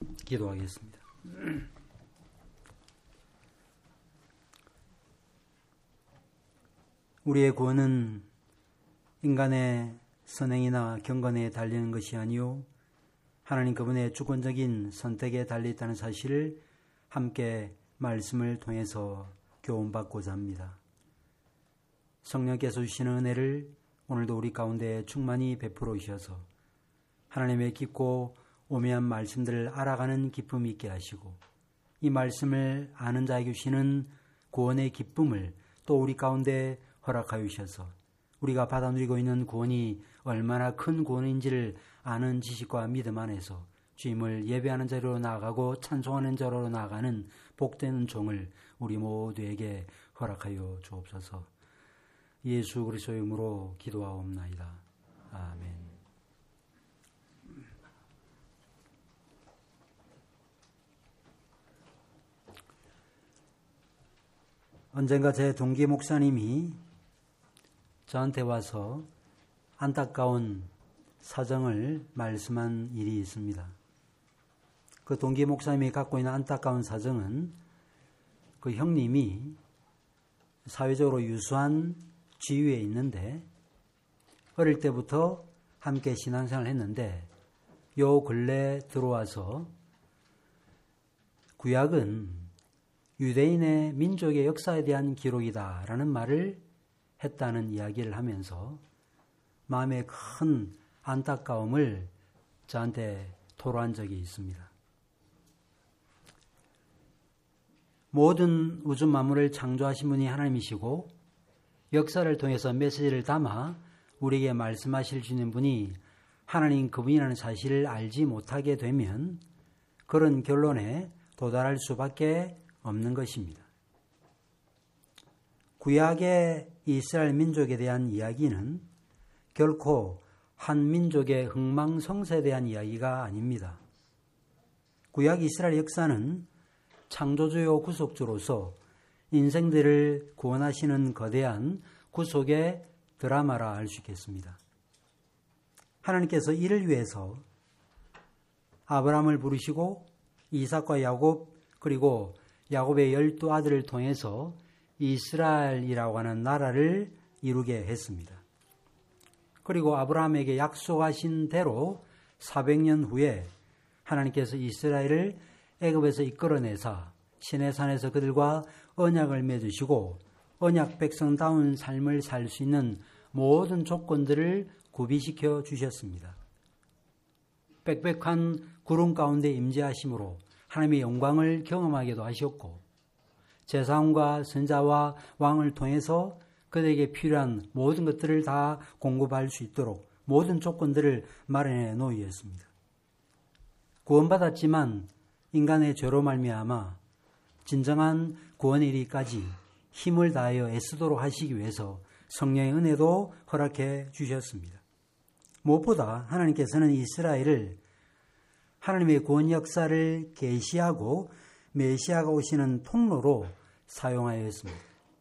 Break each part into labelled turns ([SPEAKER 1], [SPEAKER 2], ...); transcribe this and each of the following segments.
[SPEAKER 1] 기도하겠습니다. 우리의 구원은 인간의 선행이나 경건에 달리는 것이 아니요 하나님 그분의 주권적인 선택에 달려있다는 사실을 함께 말씀을 통해서 교훈받고자 합니다. 성령께서 주시는 은혜를 오늘도 우리 가운데 충만히 베풀어 주셔서 하나님의 깊고 오묘한 말씀들을 알아가는 기쁨이 있게 하시고 이 말씀을 아는 자에게 주시는 구원의 기쁨을 또 우리 가운데 허락하여 주셔서 우리가 받아 누리고 있는 구원이 얼마나 큰 구원인지를 아는 지식과 믿음 안에서 주님을 예배하는 자로 나아가고 찬송하는 자로 나아가는 복되는 종을 우리 모두에게 허락하여 주옵소서. 예수 그리스도의 이름으로 기도하옵나이다. 아멘. 언젠가 제 동기 목사님이 저한테 와서 안타까운 사정을 말씀한 일이 있습니다. 그 동기 목사님이 갖고 있는 안타까운 사정은 그 형님이 사회적으로 유수한 지위에 있는데 어릴 때부터 함께 신앙생활을 했는데 요 근래 들어와서 구약은 유대인의 민족의 역사에 대한 기록이다라는 말을 했다는 이야기를 하면서 마음에 큰 안타까움을 저한테 토로한 적이 있습니다. 모든 우주 만물을 창조하신 분이 하나님이시고 역사를 통해서 메시지를 담아 우리에게 말씀하실 수 있는 분이 하나님 그분이라는 사실을 알지 못하게 되면 그런 결론에 도달할 수밖에 없는 것입니다. 구약의 이스라엘 민족에 대한 이야기는 결코 한 민족의 흥망성쇠에 대한 이야기가 아닙니다. 구약 이스라엘 역사는 창조주요 구속주로서 인생들을 구원하시는 거대한 구속의 드라마라 할 수 있겠습니다. 하나님께서 이를 위해서 아브라함을 부르시고 이삭과 야곱 그리고 야곱의 12아들을 통해서 이스라엘이라고 하는 나라를 이루게 했습니다. 그리고 아브라함에게 약속하신 대로 400년 후에 하나님께서 이스라엘을 애굽에서 이끌어내사 시내산에서 그들과 언약을 맺으시고 언약 백성다운 삶을 살 수 있는 모든 조건들을 구비시켜 주셨습니다. 빽빽한 구름 가운데 임재하심으로 하나님의 영광을 경험하기도 하셨고 제사장과 선자와 왕을 통해서 그들에게 필요한 모든 것들을 다 공급할 수 있도록 모든 조건들을 마련해 놓으셨습니다. 구원받았지만 인간의 죄로 말미암아 진정한 구원에 이르기까지 힘을 다하여 애쓰도록 하시기 위해서 성령의 은혜도 허락해 주셨습니다. 무엇보다 하나님께서는 이스라엘을 하나님의 구원 역사를 계시하고 메시아가 오시는 통로로 사용하였습니다.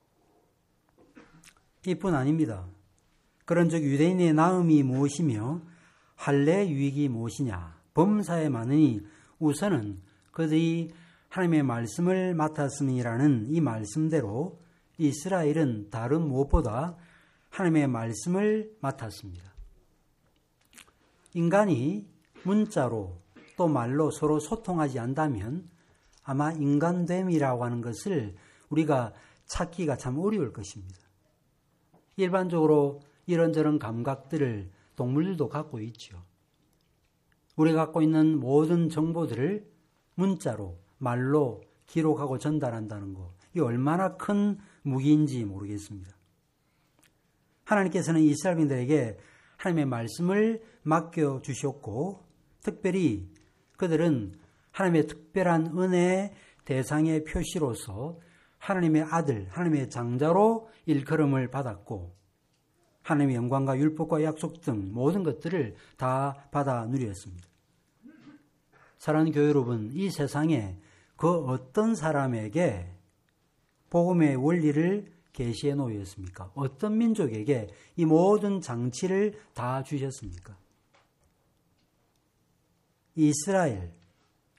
[SPEAKER 1] 이뿐 아닙니다. 그런즉 유대인의 나음이 무엇이며 할례의 유익이 무엇이냐 범사에 많으니 우선은 그들이 하나님의 말씀을 맡았음이라는 이 말씀대로 이스라엘은 다른 무엇보다 하나님의 말씀을 맡았습니다. 인간이 문자로 또 말로 서로 소통하지 않다면 아마 인간됨이라고 하는 것을 우리가 찾기가 참 어려울 것입니다. 일반적으로 이런저런 감각들을 동물들도 갖고 있죠. 우리가 갖고 있는 모든 정보들을 문자로 말로 기록하고 전달한다는 것, 이 얼마나 큰 무기인지 모르겠습니다. 하나님께서는 이스라엘인들에게 하나님의 말씀을 맡겨주셨고 특별히 그들은 하나님의 특별한 은혜의 대상의 표시로서 하나님의 아들, 하나님의 장자로 일컬음을 받았고 하나님의 영광과 율법과 약속 등 모든 것들을 다 받아 누렸습니다. 사랑하는 교회 여러분, 이 세상에 그 어떤 사람에게 복음의 원리를 계시해 놓으셨습니까? 어떤 민족에게 이 모든 장치를 다 주셨습니까? 이스라엘,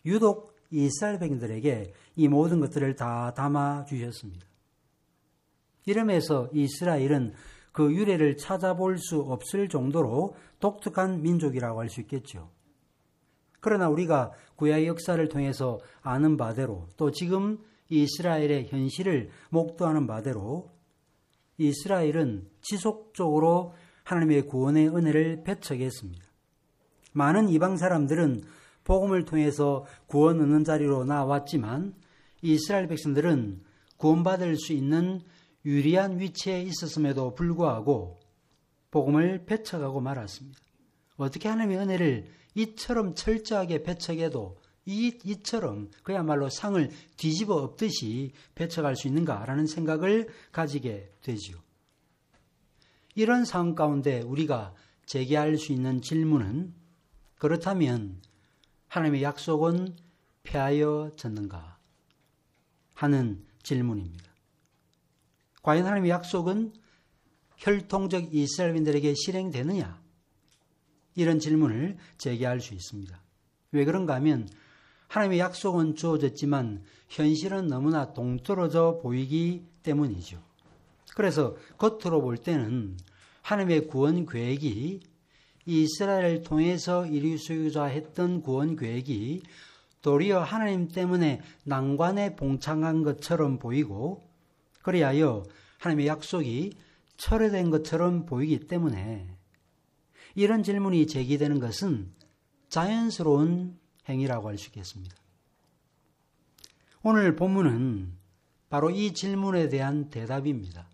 [SPEAKER 1] 유독 이스라엘 백성들에게 이 모든 것들을 다 담아 주셨습니다. 이러면서 이스라엘은 그 유래를 찾아볼 수 없을 정도로 독특한 민족이라고 할 수 있겠죠. 그러나 우리가 구약 역사를 통해서 아는 바대로 또 지금 이스라엘의 현실을 목도하는 바대로 이스라엘은 지속적으로 하나님의 구원의 은혜를 배척했습니다. 많은 이방 사람들은 복음을 통해서 구원 얻는 자리로 나왔지만 이스라엘 백성들은 구원받을 수 있는 유리한 위치에 있었음에도 불구하고 복음을 배척하고 말았습니다. 어떻게 하나님의 은혜를 이처럼 철저하게 배척해도 이처럼 그야말로 상을 뒤집어 엎듯이 배척할 수 있는가라는 생각을 가지게 되지요. 이런 상황 가운데 우리가 제기할 수 있는 질문은 그렇다면 하나님의 약속은 폐하여졌는가 하는 질문입니다. 과연 하나님의 약속은 혈통적 이스라엘인들에게 실행되느냐? 이런 질문을 제기할 수 있습니다. 왜 그런가 하면 하나님의 약속은 주어졌지만 현실은 너무나 동떨어져 보이기 때문이죠. 그래서 겉으로 볼 때는 하나님의 구원 계획이 이스라엘을 통해서 이루시고자 했던 구원 계획이 도리어 하나님 때문에 난관에 봉착한 것처럼 보이고 그리하여 하나님의 약속이 철회된 것처럼 보이기 때문에 이런 질문이 제기되는 것은 자연스러운 행위라고 할 수 있겠습니다. 오늘 본문은 바로 이 질문에 대한 대답입니다.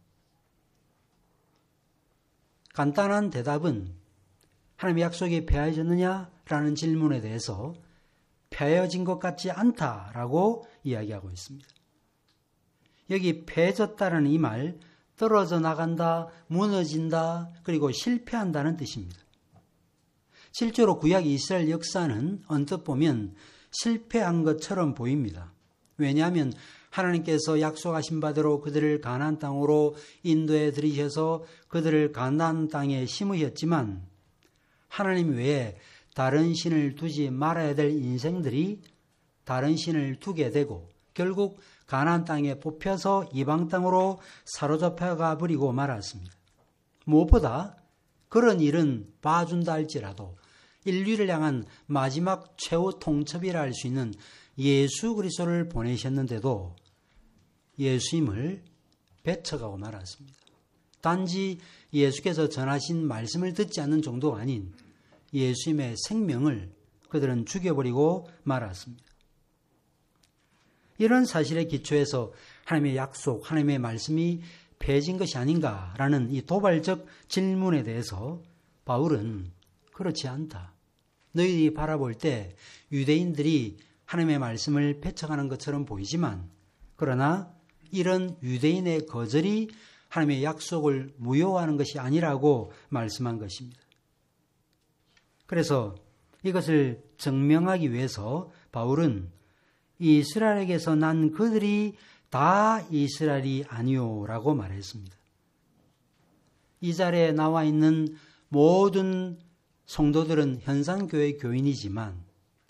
[SPEAKER 1] 간단한 대답은 하나님의 약속이 폐하여졌느냐라는 질문에 대해서 폐하여진 것 같지 않다라고 이야기하고 있습니다. 여기 폐해졌다라는 이 말, 떨어져 나간다, 무너진다, 그리고 실패한다는 뜻입니다. 실제로 구약 이스라엘 역사는 언뜻 보면 실패한 것처럼 보입니다. 왜냐하면 하나님께서 약속하신 바대로 그들을 가나안 땅으로 인도해 들이셔서 그들을 가나안 땅에 심으셨지만 하나님 외에 다른 신을 두지 말아야 될 인생들이 다른 신을 두게 되고 결국 가나안 땅에 뽑혀서 이방 땅으로 사로잡혀가 버리고 말았습니다. 무엇보다 그런 일은 봐준다 할지라도 인류를 향한 마지막 최후 통첩이라 할 수 있는 예수 그리스도를 보내셨는데도 예수님을 배척하고 말았습니다. 단지 예수께서 전하신 말씀을 듣지 않는 정도가 아닌 예수님의 생명을 그들은 죽여버리고 말았습니다. 이런 사실에 기초해서 하나님의 약속, 하나님의 말씀이 폐해진 것이 아닌가라는 이 도발적 질문에 대해서 바울은 그렇지 않다. 너희들이 바라볼 때 유대인들이 하나님의 말씀을 배척하는 것처럼 보이지만 그러나 이런 유대인의 거절이 하나님의 약속을 무효화하는 것이 아니라고 말씀한 것입니다. 그래서 이것을 증명하기 위해서 바울은 이스라엘에게서 난 그들이 다 이스라엘이 아니오라고 말했습니다. 이 자리에 나와 있는 모든 성도들은 현상교회 교인이지만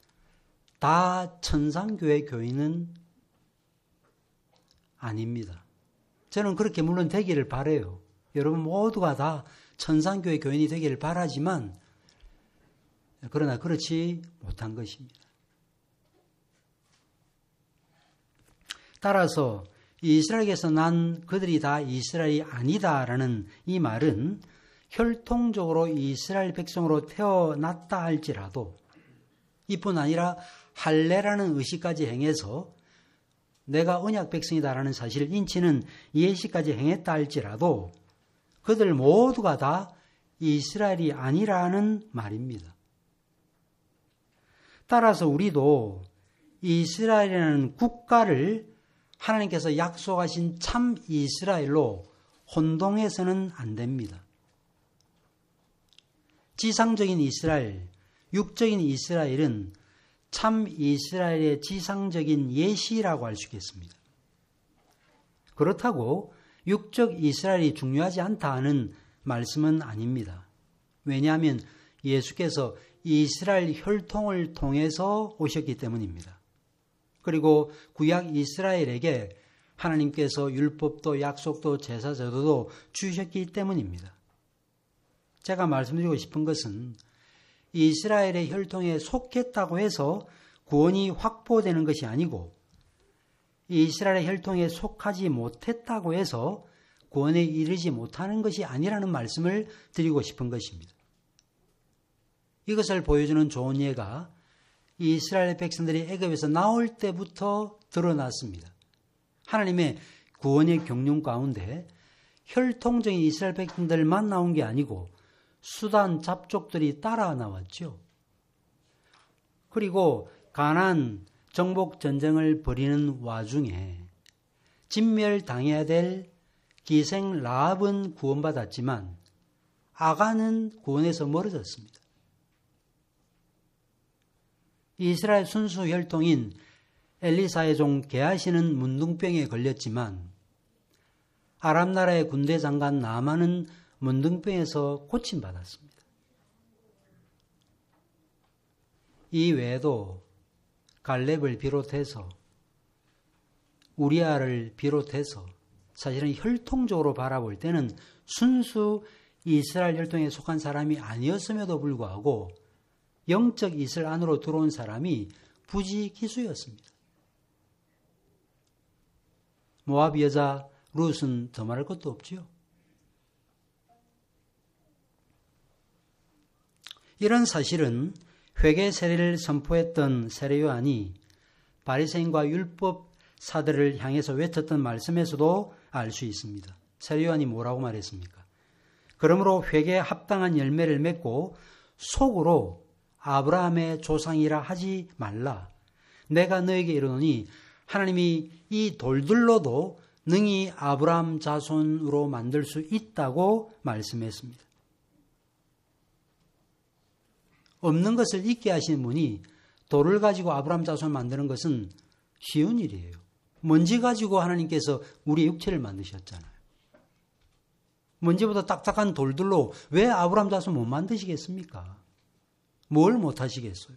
[SPEAKER 1] 다 천상교회 교인은 아닙니다. 저는 그렇게 물론 되기를 바라요. 여러분 모두가 다 천상교회 교인이 되기를 바라지만 그러나 그렇지 못한 것입니다. 따라서 이스라엘에게서 난 그들이 다 이스라엘이 아니다라는 이 말은 혈통적으로 이스라엘 백성으로 태어났다 할지라도 이뿐 아니라 할례라는 의식까지 행해서 내가 언약 백성이다라는 사실을 인치는 예식까지 행했다 할지라도 그들 모두가 다 이스라엘이 아니라는 말입니다. 따라서 우리도 이스라엘이라는 국가를 하나님께서 약속하신 참 이스라엘로 혼동해서는 안 됩니다. 지상적인 이스라엘, 육적인 이스라엘은 참 이스라엘의 지상적인 예시라고 할 수 있겠습니다. 그렇다고 육적 이스라엘이 중요하지 않다 하는 말씀은 아닙니다. 왜냐하면 예수께서 이스라엘 혈통을 통해서 오셨기 때문입니다. 그리고 구약 이스라엘에게 하나님께서 율법도 약속도 제사 제도도 주셨기 때문입니다. 제가 말씀드리고 싶은 것은 이스라엘의 혈통에 속했다고 해서 구원이 확보되는 것이 아니고 이스라엘의 혈통에 속하지 못했다고 해서 구원에 이르지 못하는 것이 아니라는 말씀을 드리고 싶은 것입니다. 이것을 보여주는 좋은 예가 이스라엘 백성들이 애굽에서 나올 때부터 드러났습니다. 하나님의 구원의 경륜 가운데 혈통적인 이스라엘 백성들만 나온 게 아니고 수단 잡족들이 따라 나왔죠. 그리고 가나안 정복 전쟁을 벌이는 와중에 진멸당해야 될 기생 라합은 구원받았지만 아간은 구원에서 멀어졌습니다. 이스라엘 순수 혈통인 엘리사의 종 게하시는 문둥병에 걸렸지만 아람 나라의 군대 장관 나아만은 문둥병에서 고침받았습니다. 이 외에도 갈렙을 비롯해서 우리아를 비롯해서 사실은 혈통적으로 바라볼 때는 순수 이스라엘 혈통에 속한 사람이 아니었음에도 불구하고 영적 이슬 안으로 들어온 사람이 부지기수였습니다. 모압 여자 룻은 더 말할 것도 없지요. 이런 사실은 회개 세례를 선포했던 세례 요한이 바리새인과 율법사들을 향해서 외쳤던 말씀에서도 알 수 있습니다. 세례 요한이 뭐라고 말했습니까? 그러므로 회개에 합당한 열매를 맺고 속으로 아브라함의 조상이라 하지 말라. 내가 너에게 이르노니 하나님이 이 돌들로도 능히 아브라함 자손으로 만들 수 있다고 말씀했습니다. 없는 것을 있게 하시는 분이 돌을 가지고 아브라함 자손을 만드는 것은 쉬운 일이에요. 먼지 가지고 하나님께서 우리의 육체를 만드셨잖아요. 먼지보다 딱딱한 돌들로 왜 아브라함 자손 못 만드시겠습니까? 뭘 못 하시겠어요?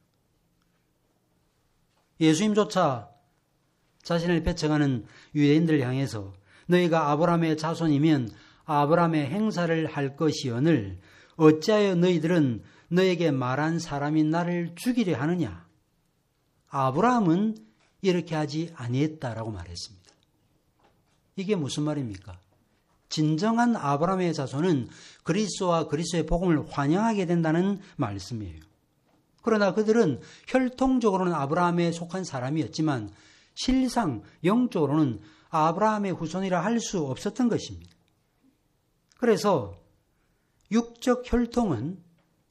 [SPEAKER 1] 예수님조차 자신을 배척하는 유대인들을 향해서 너희가 아브라함의 자손이면 아브라함의 행사를 할 것이오늘 어찌하여 너희들은 너에게 말한 사람인 나를 죽이려 하느냐? 아브라함은 이렇게 하지 아니했다라고 말했습니다. 이게 무슨 말입니까? 진정한 아브라함의 자손은 그리스도와 그리스도의 복음을 환영하게 된다는 말씀이에요. 그러나 그들은 혈통적으로는 아브라함에 속한 사람이었지만 실상 영적으로는 아브라함의 후손이라 할 수 없었던 것입니다. 그래서 육적 혈통은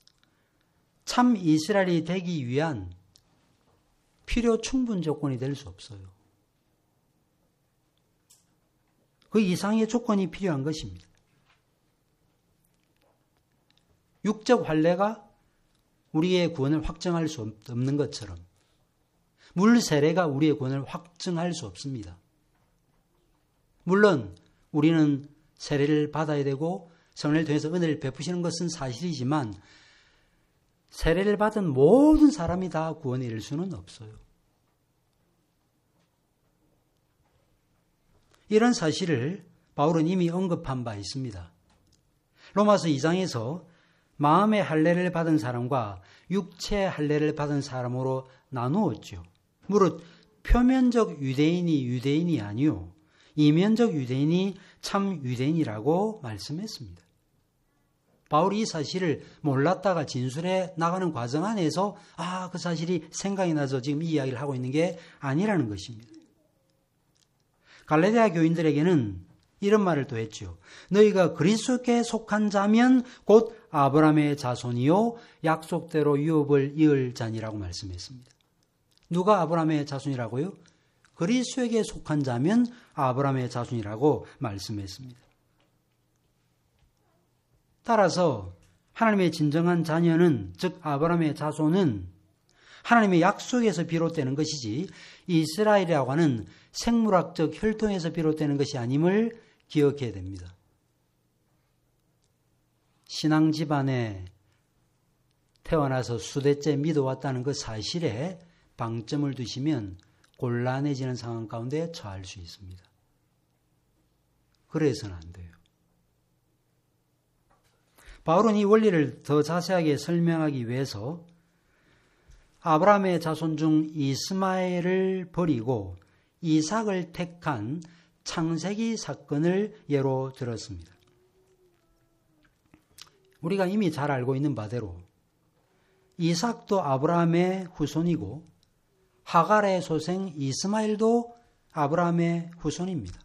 [SPEAKER 1] 참 이스라엘이 되기 위한 필요 충분 조건이 될 수 없어요. 그 이상의 조건이 필요한 것입니다. 육적 할례가 우리의 구원을 확정할 수 없는 것처럼 물 세례가 우리의 구원을 확증할 수 없습니다. 물론 우리는 세례를 받아야 되고 성령을 통해서 은혜를 베푸시는 것은 사실이지만 세례를 받은 모든 사람이 다 구원에 이를 수는 없어요. 이런 사실을 바울은 이미 언급한 바 있습니다. 로마서 2장에서 마음의 할례를 받은 사람과 육체의 할례를 받은 사람으로 나누었죠. 무릇 표면적 유대인이 유대인이 아니요 이면적 유대인이 참 유대인이라고 말씀했습니다. 바울이 이 사실을 몰랐다가 진술해 나가는 과정 안에서 그 사실이 생각이 나서 지금 이 이야기를 하고 있는 게 아니라는 것입니다. 갈라디아 교인들에게는 이런 말을 또 했죠. 너희가 그리스도께 속한 자면 곧 아브라함의 자손이요 약속대로 유업을 이을 자니라고 말씀했습니다. 누가 아브라함의 자손이라고요? 그리스도에게 속한 자면 아브라함의 자손이라고 말씀했습니다. 따라서 하나님의 진정한 자녀는 즉 아브라함의 자손은 하나님의 약속에서 비롯되는 것이지 이스라엘이라고 하는 생물학적 혈통에서 비롯되는 것이 아님을 기억해야 됩니다. 신앙 집안의 태어나서 수대째 믿어왔다는 그 사실에 방점을 두시면 곤란해지는 상황 가운데 처할 수 있습니다. 그래서는 안 돼요. 바울은 이 원리를 더 자세하게 설명하기 위해서 아브라함의 자손 중 이스마엘을 버리고 이삭을 택한 창세기 사건을 예로 들었습니다. 우리가 이미 잘 알고 있는 바대로 이삭도 아브라함의 후손이고 하갈의 소생 이스마엘도 아브라함의 후손입니다.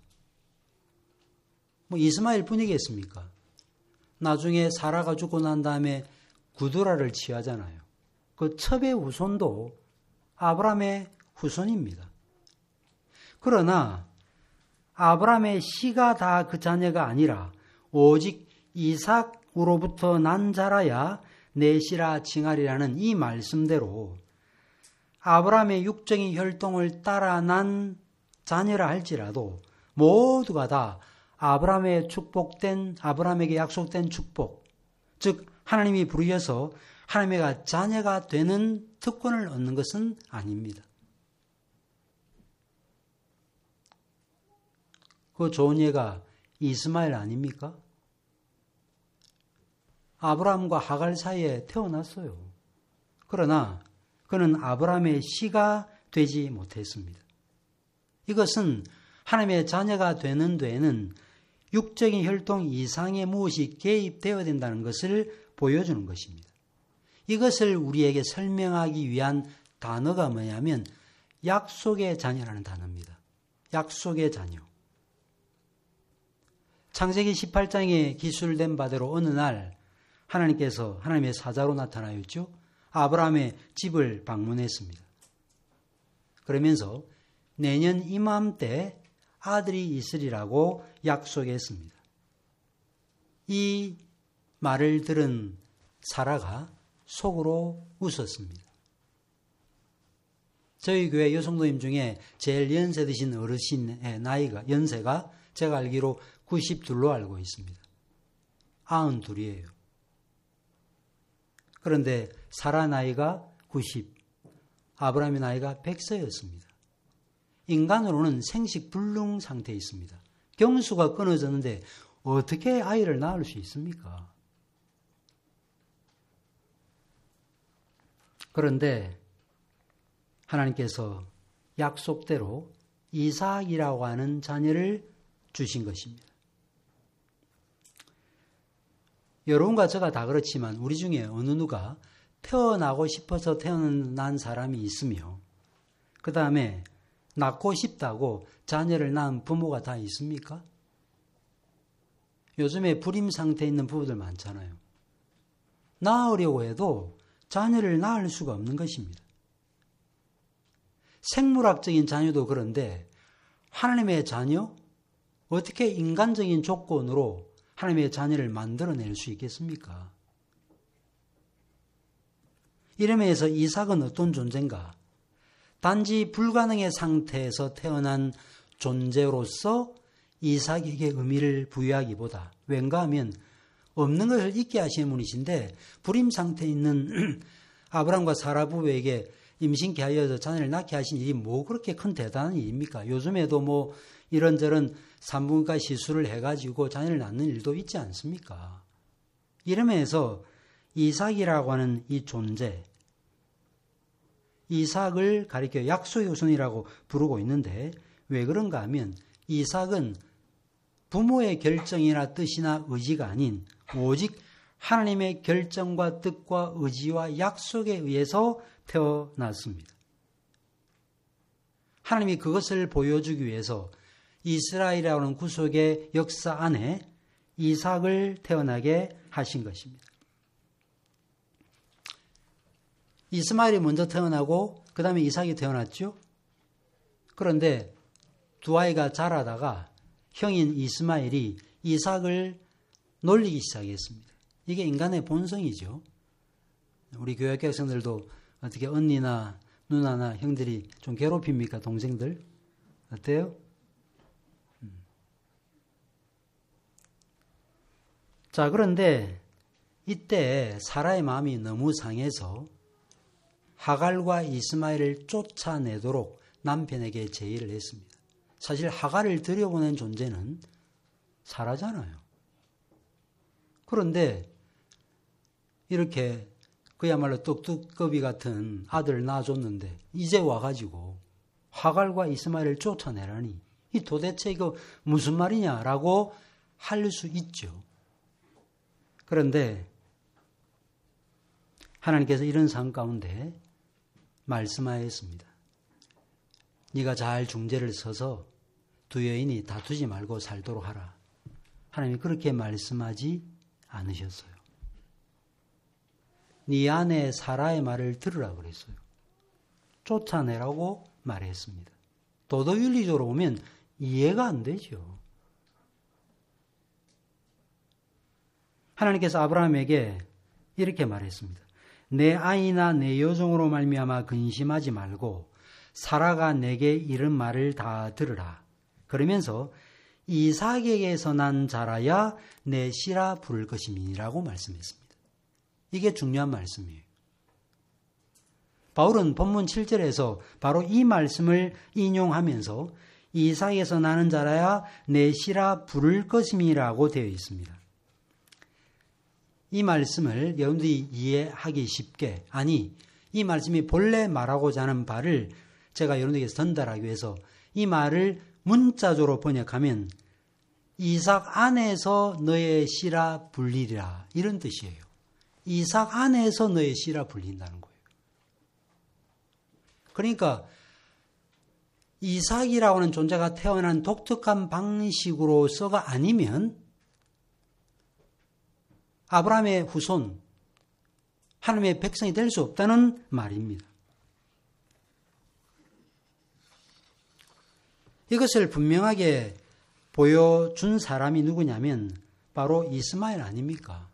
[SPEAKER 1] 이스마엘 뿐이겠습니까? 나중에 사라가 죽고 난 다음에 구두라를 취하잖아요. 그 첩의 후손도 아브라함의 후손입니다. 그러나 아브라함의 씨가 다 그 자녀가 아니라 오직 이삭으로부터 난 자라야 내 씨라 칭하리라는 이 말씀대로 아브라함의 육적인 혈통을 따라 난 자녀라 할지라도 모두가 다 아브라함에게 약속된 축복, 즉 하나님이 부르셔서 하나님의 자녀가 되는 특권을 얻는 것은 아닙니다. 그 좋은 예가 이스마엘 아닙니까? 아브라함과 하갈 사이에 태어났어요. 그러나 그는 아브라함의 씨가 되지 못했습니다. 이것은 하나님의 자녀가 되는 데에는 육적인 혈통 이상의 무엇이 개입되어야 된다는 것을 보여주는 것입니다. 이것을 우리에게 설명하기 위한 단어가 뭐냐면 약속의 자녀라는 단어입니다. 약속의 자녀. 창세기 18장에 기술된 바대로 어느 날 하나님께서 하나님의 사자로 나타나였죠. 아브라함의 집을 방문했습니다. 그러면서 내년 이맘때 아들이 있으리라고 약속했습니다. 이 말을 들은 사라가 속으로 웃었습니다. 저희 교회 여성도님 중에 제일 연세 드신 어르신의 연세가 제가 알기로 92로 알고 있습니다. 92이에요. 그런데 사라 나이가 90, 아브라함의 나이가 100세였습니다. 인간으로는 생식불능 상태에 있습니다. 경수가 끊어졌는데 어떻게 아이를 낳을 수 있습니까? 그런데 하나님께서 약속대로 이삭이라고 하는 자녀를 주신 것입니다. 여러분과 제가 다 그렇지만 우리 중에 어느 누가 태어나고 싶어서 태어난 사람이 있으며 그 다음에 낳고 싶다고 자녀를 낳은 부모가 다 있습니까? 요즘에 불임 상태에 있는 부부들 많잖아요. 낳으려고 해도 자녀를 낳을 수가 없는 것입니다. 생물학적인 자녀도 그런데 하나님의 자녀? 어떻게 인간적인 조건으로 하나님의 자녀를 만들어낼 수 있겠습니까? 이러면서 이삭은 어떤 존재인가? 단지 불가능의 상태에서 태어난 존재로서 이삭에게 의미를 부여하기보다 왠가 하면 없는 것을 있게 하시는 분이신데 불임 상태에 있는 아브라함과 사라 부부에게 임신케 하여서 자녀를 낳게 하신 일이 뭐 그렇게 큰 대단한 일입니까? 요즘에도 뭐 이런저런 산부인과 시술을 해가지고 자녀를 낳는 일도 있지 않습니까? 이러면서 이삭이라고 하는 이 존재, 이삭을 가리켜 약속의 후손이라고 부르고 있는데 왜 그런가 하면 이삭은 부모의 결정이나 뜻이나 의지가 아닌 오직 하나님의 결정과 뜻과 의지와 약속에 의해서 태어났습니다. 하나님이 그것을 보여주기 위해서 이스라엘이라고 하는 구속의 역사 안에 이삭을 태어나게 하신 것입니다. 이스마엘이 먼저 태어나고 그 다음에 이삭이 태어났죠. 그런데 두 아이가 자라다가 형인 이스마엘이 이삭을 놀리기 시작했습니다. 이게 인간의 본성이죠. 우리 교회 학생들도 어떻게 언니나 누나나 형들이 좀 괴롭힙니까? 동생들? 어때요? 자, 그런데 이때 사라의 마음이 너무 상해서 하갈과 이스마엘을 쫓아내도록 남편에게 제의를 했습니다. 사실 하갈을 들여보낸 존재는 사라잖아요. 그런데 이렇게 그야말로 떡두꺼비 같은 아들을 낳아줬는데 이제 와가지고 하갈과 이스마엘을 쫓아내라니 이 도대체 이거 무슨 말이냐라고 할 수 있죠. 그런데 하나님께서 이런 상황 가운데 말씀하였습니다. 네가 잘 중재를 서서 두 여인이 다투지 말고 살도록 하라. 하나님이 그렇게 말씀하지 않으셨어요. 네 아내 사라의 말을 들으라 그랬어요. 쫓아내라고 말했습니다. 도덕윤리적으로 보면 이해가 안 되죠. 하나님께서 아브라함에게 이렇게 말했습니다. 내 아이나 내 여종으로 말미암아 근심하지 말고 사라가 내게 이른 말을 다 들으라. 그러면서 이삭에게서 난 자라야 내 씨라 부를 것임이라고 말씀했습니다. 이게 중요한 말씀이에요. 바울은 본문 7절에서 바로 이 말씀을 인용하면서 이삭에서 나는 자라야 내 씨라 부를 것임이라고 되어 있습니다. 이 말씀을 여러분들이 이해하기 쉽게, 아니 이 말씀이 본래 말하고자 하는 바를 제가 여러분들에게 전달하기 위해서 이 말을 문자적으로 번역하면 이삭 안에서 너의 씨라 불리리라 이런 뜻이에요. 이삭 안에서 너의 씨라 불린다는 거예요. 그러니까 이삭이라고 하는 존재가 태어난 독특한 방식으로서가 아니면 아브라함의 후손, 하나님의 백성이 될 수 없다는 말입니다. 이것을 분명하게 보여준 사람이 누구냐면 바로 이스마엘 아닙니까?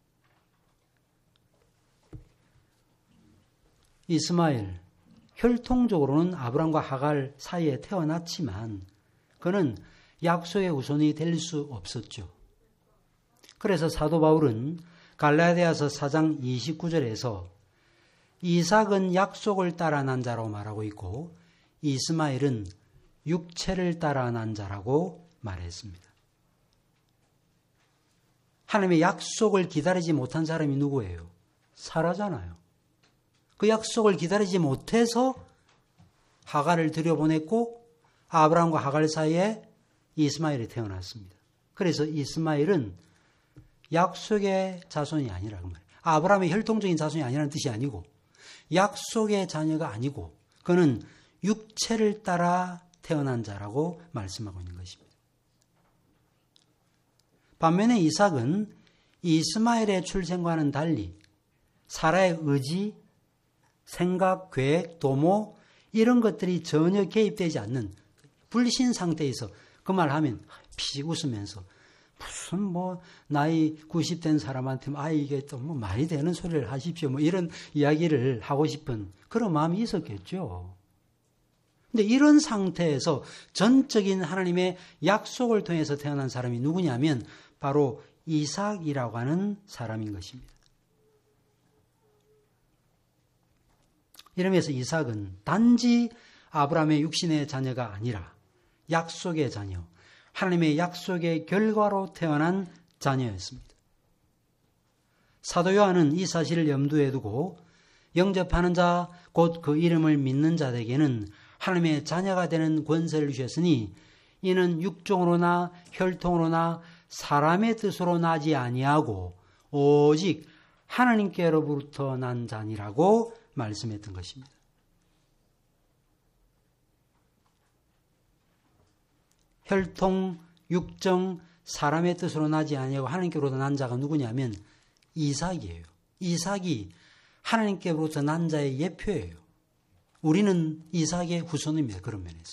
[SPEAKER 1] 이스마엘, 혈통적으로는 아브라함과 하갈 사이에 태어났지만 그는 약속의 후손이 될 수 없었죠. 그래서 사도 바울은 갈라디아서 4장 29절에서 이삭은 약속을 따라 난 자라고 말하고 있고 이스마엘은 육체를 따라 난 자라고 말했습니다. 하나님의 약속을 기다리지 못한 사람이 누구예요? 사라잖아요. 그 약속을 기다리지 못해서 하갈을 들여보냈고 아브라함과 하갈 사이에 이스마엘이 태어났습니다. 그래서 이스마엘은 약속의 자손이 아니라 그 말이에요. 아브라함의 혈통적인 자손이 아니라는 뜻이 아니고 약속의 자녀가 아니고 그는 육체를 따라 태어난 자라고 말씀하고 있는 것입니다. 반면에 이삭은 이스마엘의 출생과는 달리 사라의 의지, 생각, 계획, 도모 이런 것들이 전혀 개입되지 않는 불신 상태에서 그 말하면 피식 웃으면서 무슨 나이 90 된 사람한테 이게 또 말이 되는 소리를 하십시오. 이런 이야기를 하고 싶은 그런 마음이 있었겠죠. 근데 이런 상태에서 전적인 하나님의 약속을 통해서 태어난 사람이 누구냐면 바로 이삭이라고 하는 사람인 것입니다. 이러면서 이삭은 단지 아브라함의 육신의 자녀가 아니라 약속의 자녀, 하나님의 약속의 결과로 태어난 자녀였습니다. 사도 요한은 이 사실을 염두에 두고 영접하는 자, 곧 그 이름을 믿는 자들에게는 하나님의 자녀가 되는 권세를 주셨으니 이는 육종으로나 혈통으로나 사람의 뜻으로 나지 아니하고 오직 하나님께로부터 난 자니라고 말씀했던 것입니다. 혈통, 육정, 사람의 뜻으로 나지 아니하고 하나님께로부터 난 자가 누구냐면 이삭이에요. 이삭이 하나님께로부터 난 자의 예표예요. 우리는 이삭의 후손입니다. 그런 면에서.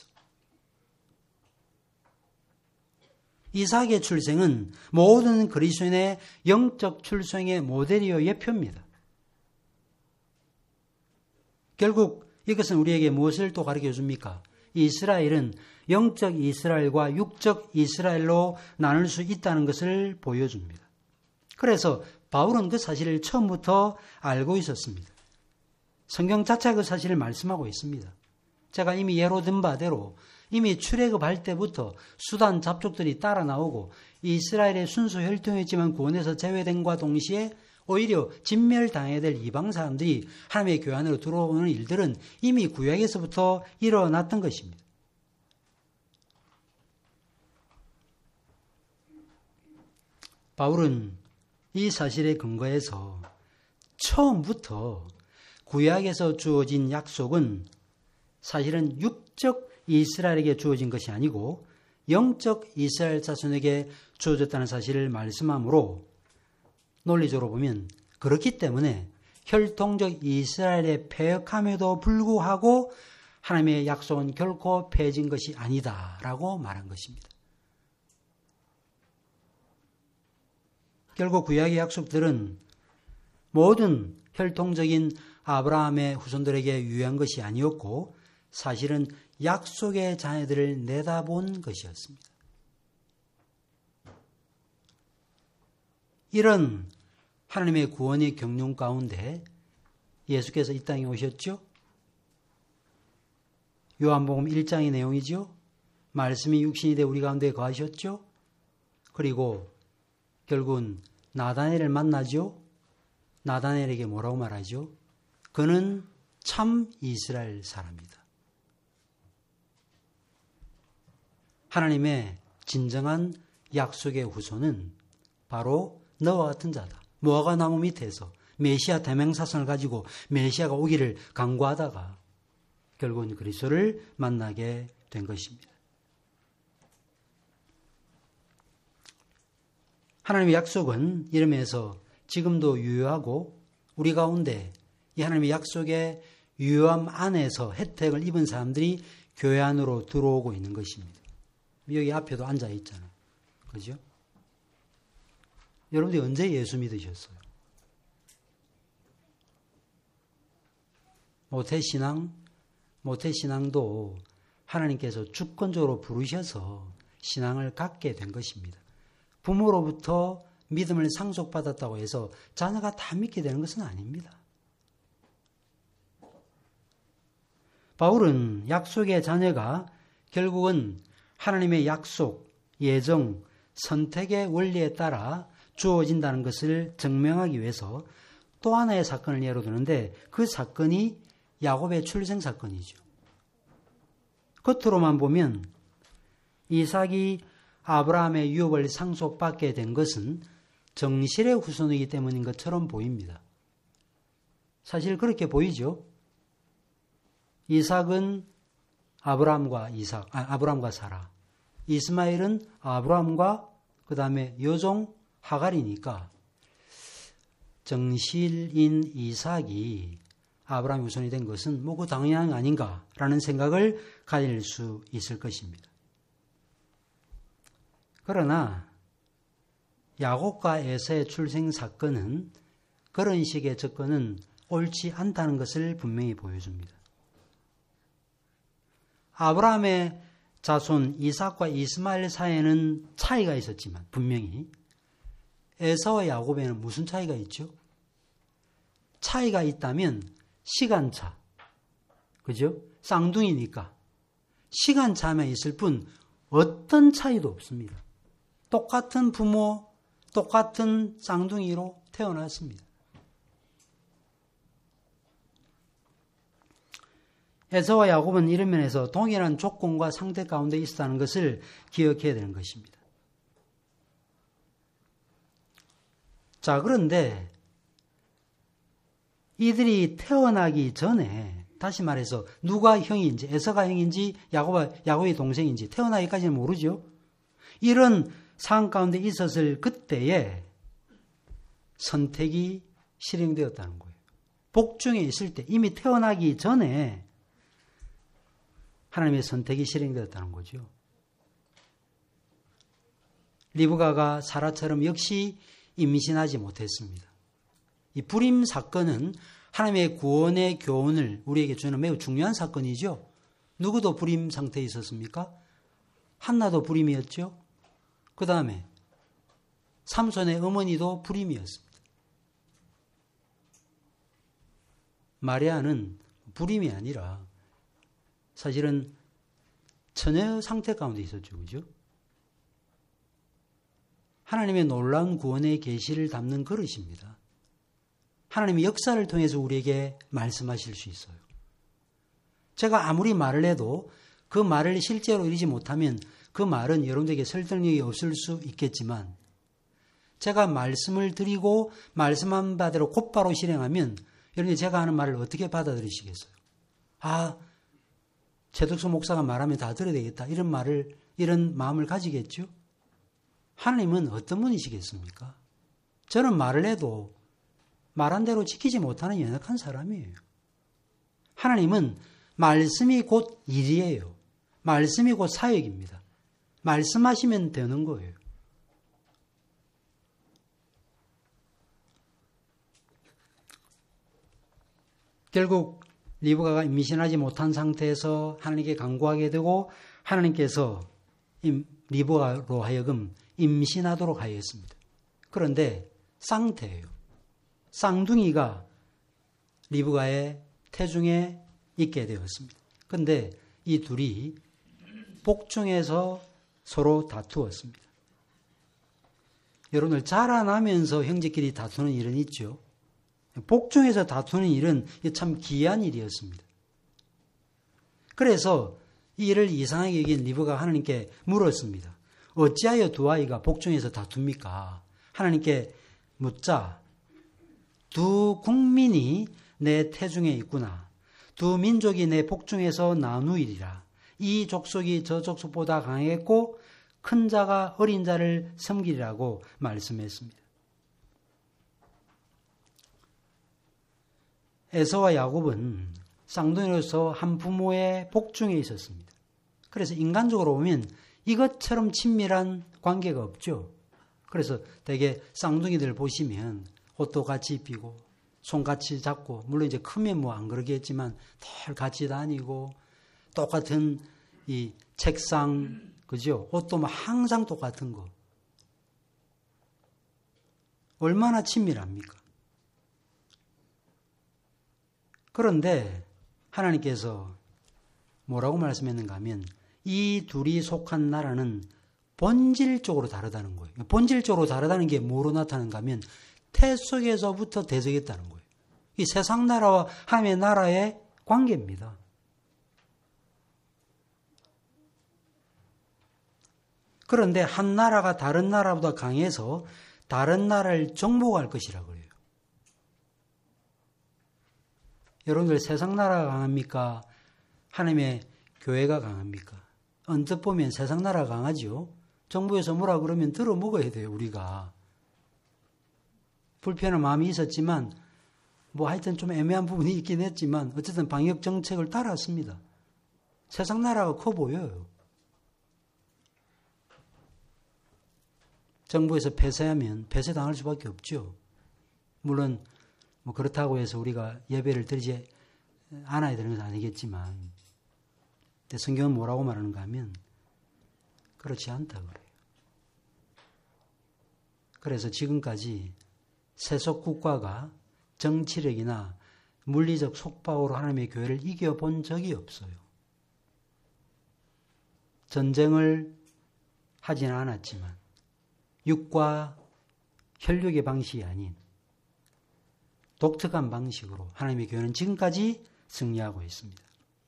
[SPEAKER 1] 이삭의 출생은 모든 그리스도인의 영적 출생의 모델이요 예표입니다. 결국 이것은 우리에게 무엇을 또 가르쳐 줍니까? 이스라엘은 영적 이스라엘과 육적 이스라엘로 나눌 수 있다는 것을 보여줍니다. 그래서 바울은 그 사실을 처음부터 알고 있었습니다. 성경 자체가 그 사실을 말씀하고 있습니다. 제가 이미 예로든 바대로 이미 출애굽할 때부터 수단 잡족들이 따라 나오고 이스라엘의 순수 혈통이었지만 구원에서 제외된과 동시에 오히려 진멸당해야 될 이방 사람들이 하나님의 교회 안으로 들어오는 일들은 이미 구약에서부터 일어났던 것입니다. 바울은 이 사실에 근거해서 처음부터 구약에서 주어진 약속은 사실은 육적 이스라엘에게 주어진 것이 아니고 영적 이스라엘 자손에게 주어졌다는 사실을 말씀하므로 논리적으로 보면 그렇기 때문에 혈통적 이스라엘의 패역함에도 불구하고 하나님의 약속은 결코 폐해진 것이 아니다라고 말한 것입니다. 결국 구약의 약속들은 모든 혈통적인 아브라함의 후손들에게 유효한 것이 아니었고 사실은 약속의 자녀들을 내다본 것이었습니다. 이런 하나님의 구원의 경륜 가운데 예수께서 이 땅에 오셨죠? 요한복음 1장의 내용이죠? 말씀이 육신이 되어 우리 가운데 거하셨죠? 그리고 결국은 나다넬을 만나죠? 나다넬에게 뭐라고 말하죠? 그는 참 이스라엘 사람이다. 하나님의 진정한 약속의 후손은 바로 너와 같은 자다. 무화과 나무 밑에서 메시아 대명사선을 가지고 메시아가 오기를 간구하다가 결국은 그리스도를 만나게 된 것입니다. 하나님의 약속은 이러면서 지금도 유효하고 우리 가운데 이 하나님의 약속의 유효함 안에서 혜택을 입은 사람들이 교회 안으로 들어오고 있는 것입니다. 여기 앞에도 앉아 있잖아요. 그죠? 여러분들이 언제 예수 믿으셨어요? 모태신앙도 하나님께서 주권적으로 부르셔서 신앙을 갖게 된 것입니다. 부모로부터 믿음을 상속받았다고 해서 자녀가 다 믿게 되는 것은 아닙니다. 바울은 약속의 자녀가 결국은 하나님의 약속, 예정, 선택의 원리에 따라 주어진다는 것을 증명하기 위해서 또 하나의 사건을 예로 드는데 그 사건이 야곱의 출생 사건이죠. 겉으로만 보면 이삭이 아브라함의 유업을 상속받게 된 것은 정실의 후손이기 때문인 것처럼 보입니다. 사실 그렇게 보이죠. 이삭은 아브라함과 사라. 이스마엘은 아브라함과 그 다음에 여종 하갈이니까 정실인 이삭이 아브라함의 후손이 된 것은 뭐 그 당연한 거 아닌가라는 생각을 가질 수 있을 것입니다. 그러나 야곱과 에서의 출생 사건은 그런 식의 접근은 옳지 않다는 것을 분명히 보여줍니다. 아브라함의 자손 이삭과 이스마엘 사이에는 차이가 있었지만 분명히 에서와 야곱에는 무슨 차이가 있죠? 차이가 있다면 시간차, 그죠? 쌍둥이니까 시간차만 있을 뿐 어떤 차이도 없습니다. 똑같은 부모, 똑같은 쌍둥이로 태어났습니다. 에서와 야곱은 이런 면에서 동일한 조건과 상태 가운데 있었다는 것을 기억해야 되는 것입니다. 자, 그런데 이들이 태어나기 전에 다시 말해서 누가 형인지, 에서가 형인지 야곱의 동생인지 태어나기까지는 모르죠. 이런 상황 가운데 있었을 그때에 선택이 실행되었다는 거예요. 복중에 있을 때 이미 태어나기 전에 하나님의 선택이 실행되었다는 거죠. 리브가가 사라처럼 역시 임신하지 못했습니다. 이 불임 사건은 하나님의 구원의 교훈을 우리에게 주는 매우 중요한 사건이죠. 누구도 불임 상태에 있었습니까? 한나도 불임이었죠. 그 다음에 삼손의 어머니도 불임이었습니다. 마리아는 불임이 아니라 사실은 처녀 상태 가운데 있었죠. 그죠? 하나님의 놀라운 구원의 계시를 담는 그릇입니다. 하나님의 역사를 통해서 우리에게 말씀하실 수 있어요. 제가 아무리 말을 해도 그 말을 실제로 이루지 못하면 그 말은 여러분들에게 설득력이 없을 수 있겠지만 제가 말씀을 드리고 말씀한 바대로 곧바로 실행하면 여러분이 제가 하는 말을 어떻게 받아들이시겠어요? 아, 최덕수 목사가 말하면 다 들어야 되겠다. 이런 마음을 가지겠죠? 하나님은 어떤 분이시겠습니까? 저는 말을 해도 말한 대로 지키지 못하는 연약한 사람이에요. 하나님은 말씀이 곧 일이에요. 말씀이 곧 사역입니다. 말씀하시면 되는 거예요. 결국 리브가가 임신하지 못한 상태에서 하나님께 간구하게 되고 하나님께서 리브가로 하여금 임신하도록 하였습니다. 그런데 쌍태예요. 쌍둥이가 리브가의 태중에 있게 되었습니다. 그런데 이 둘이 복중에서 서로 다투었습니다. 여러분들 자라나면서 형제끼리 다투는 일은 있죠. 복중에서 다투는 일은 참 기이한 일이었습니다. 그래서 이 일을 이상하게 여긴 리브가 하나님께 물었습니다. 어찌하여 두 아이가 복중에서 다툽니까? 하나님께 묻자 두 국민이 내 태중에 있구나. 두 민족이 내 복중에서 나누이리라. 이 족속이 저 족속보다 강하겠고 큰 자가 어린 자를 섬기리라고 말씀했습니다. 에서와 야곱은 쌍둥이로서 한 부모의 복중에 있었습니다. 그래서 인간적으로 보면 이것처럼 친밀한 관계가 없죠. 그래서 되게 쌍둥이들 보시면 옷도 같이 입히고 손 같이 잡고 물론 이제 크면 뭐 안 그러겠지만 늘 같이 다니고 똑같은 이 책상 그죠? 옷도 뭐 항상 똑같은 거. 얼마나 친밀합니까? 그런데 하나님께서 뭐라고 말씀했는가 하면 이 둘이 속한 나라는 본질적으로 다르다는 거예요. 본질적으로 다르다는 게 뭐로 나타나는가 하면 태 속에서부터 대적했다는 거예요. 이 세상 나라와 하나님의 나라의 관계입니다. 그런데 한 나라가 다른 나라보다 강해서 다른 나라를 정복할 것이라 그래요. 여러분들 세상 나라가 강합니까? 하나님의 교회가 강합니까? 언뜻 보면 세상 나라가 강하죠. 정부에서 뭐라 그러면 들어 먹어야 돼요. 우리가. 불편한 마음이 있었지만 뭐 하여튼 좀 애매한 부분이 있긴 했지만 어쨌든 방역 정책을 따랐습니다. 세상 나라가 커 보여요. 정부에서 폐쇄하면 폐쇄당할 수밖에 없죠. 물론 뭐 그렇다고 해서 우리가 예배를 드리지 않아야 되는 건 아니겠지만 근데 성경은 뭐라고 말하는가 하면 그렇지 않다 그래요. 그래서 지금까지 세속 국가가 정치력이나 물리적 속박으로 하나님의 교회를 이겨본 적이 없어요. 전쟁을 하지는 않았지만 육과 혈육의 방식이 아닌 독특한 방식으로 하나님의 교회는 지금까지 승리하고 있습니다.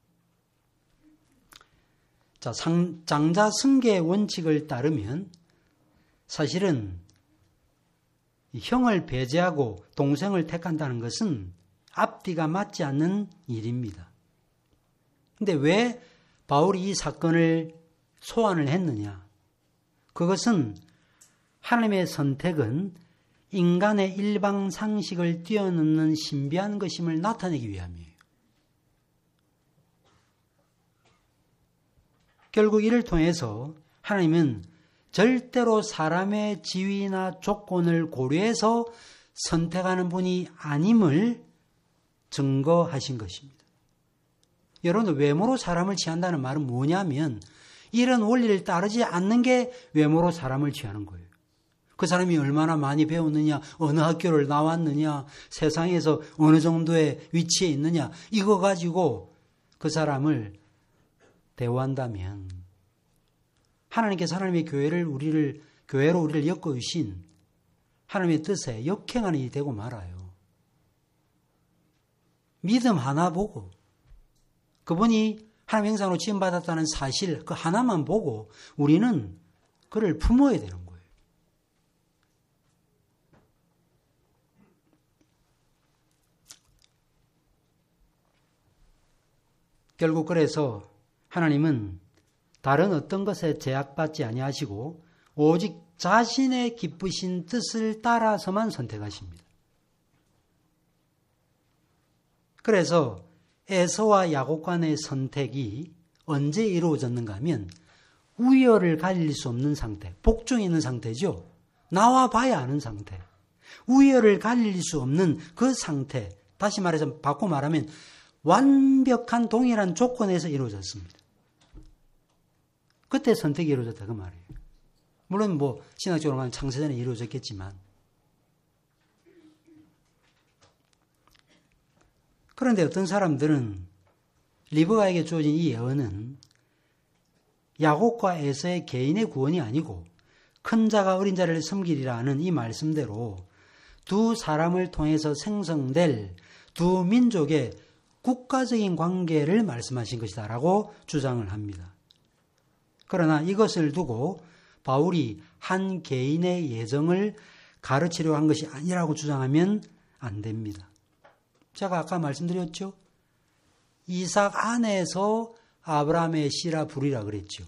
[SPEAKER 1] 자, 장자 승계의 원칙을 따르면 사실은 형을 배제하고 동생을 택한다는 것은 앞뒤가 맞지 않는 일입니다. 그런데 왜 바울이 이 사건을 소환을 했느냐? 그것은 하나님의 선택은 인간의 일방 상식을 뛰어넘는 신비한 것임을 나타내기 위함이에요. 결국 이를 통해서 하나님은 절대로 사람의 지위나 조건을 고려해서 선택하는 분이 아님을 증거하신 것입니다. 여러분, 외모로 사람을 취한다는 말은 뭐냐면 이런 원리를 따르지 않는 게 외모로 사람을 취하는 거예요. 그 사람이 얼마나 많이 배웠느냐, 어느 학교를 나왔느냐, 세상에서 어느 정도의 위치에 있느냐, 이거 가지고 그 사람을 대우한다면 하나님께서 하나님의 교회로 우리를 엮어주신 하나님의 뜻에 역행하는 일이 되고 말아요. 믿음 하나 보고 그분이 하나님의 형상으로 지음받았다는 사실 그 하나만 보고 우리는 그를 품어야 되는 거예요. 결국 그래서 하나님은 다른 어떤 것에 제약받지 아니하시고 오직 자신의 기쁘신 뜻을 따라서만 선택하십니다. 그래서 에서와 야곱 간의 선택이 언제 이루어졌는가 하면 우열을 가릴 수 없는 상태, 복종이 있는 상태죠. 나와 봐야 아는 상태. 우열을 가릴 수 없는 그 상태, 다시 말해서 바꿔 말하면 완벽한 동일한 조건에서 이루어졌습니다. 그때 선택이 이루어졌다 그 말이에요. 물론 신학적으로 말하면 창세전에 이루어졌겠지만 그런데 어떤 사람들은 리브가에게 주어진 이 예언은 야곱과 에서의 개인의 구원이 아니고 큰 자가 어린 자를 섬기리라는 이 말씀대로 두 사람을 통해서 생성될 두 민족의 국가적인 관계를 말씀하신 것이다라고 주장을 합니다. 그러나 이것을 두고 바울이 한 개인의 예정을 가르치려고 한 것이 아니라고 주장하면 안 됩니다. 제가 아까 말씀드렸죠. 이삭 안에서 아브라함의 씨라 부리라 그랬죠.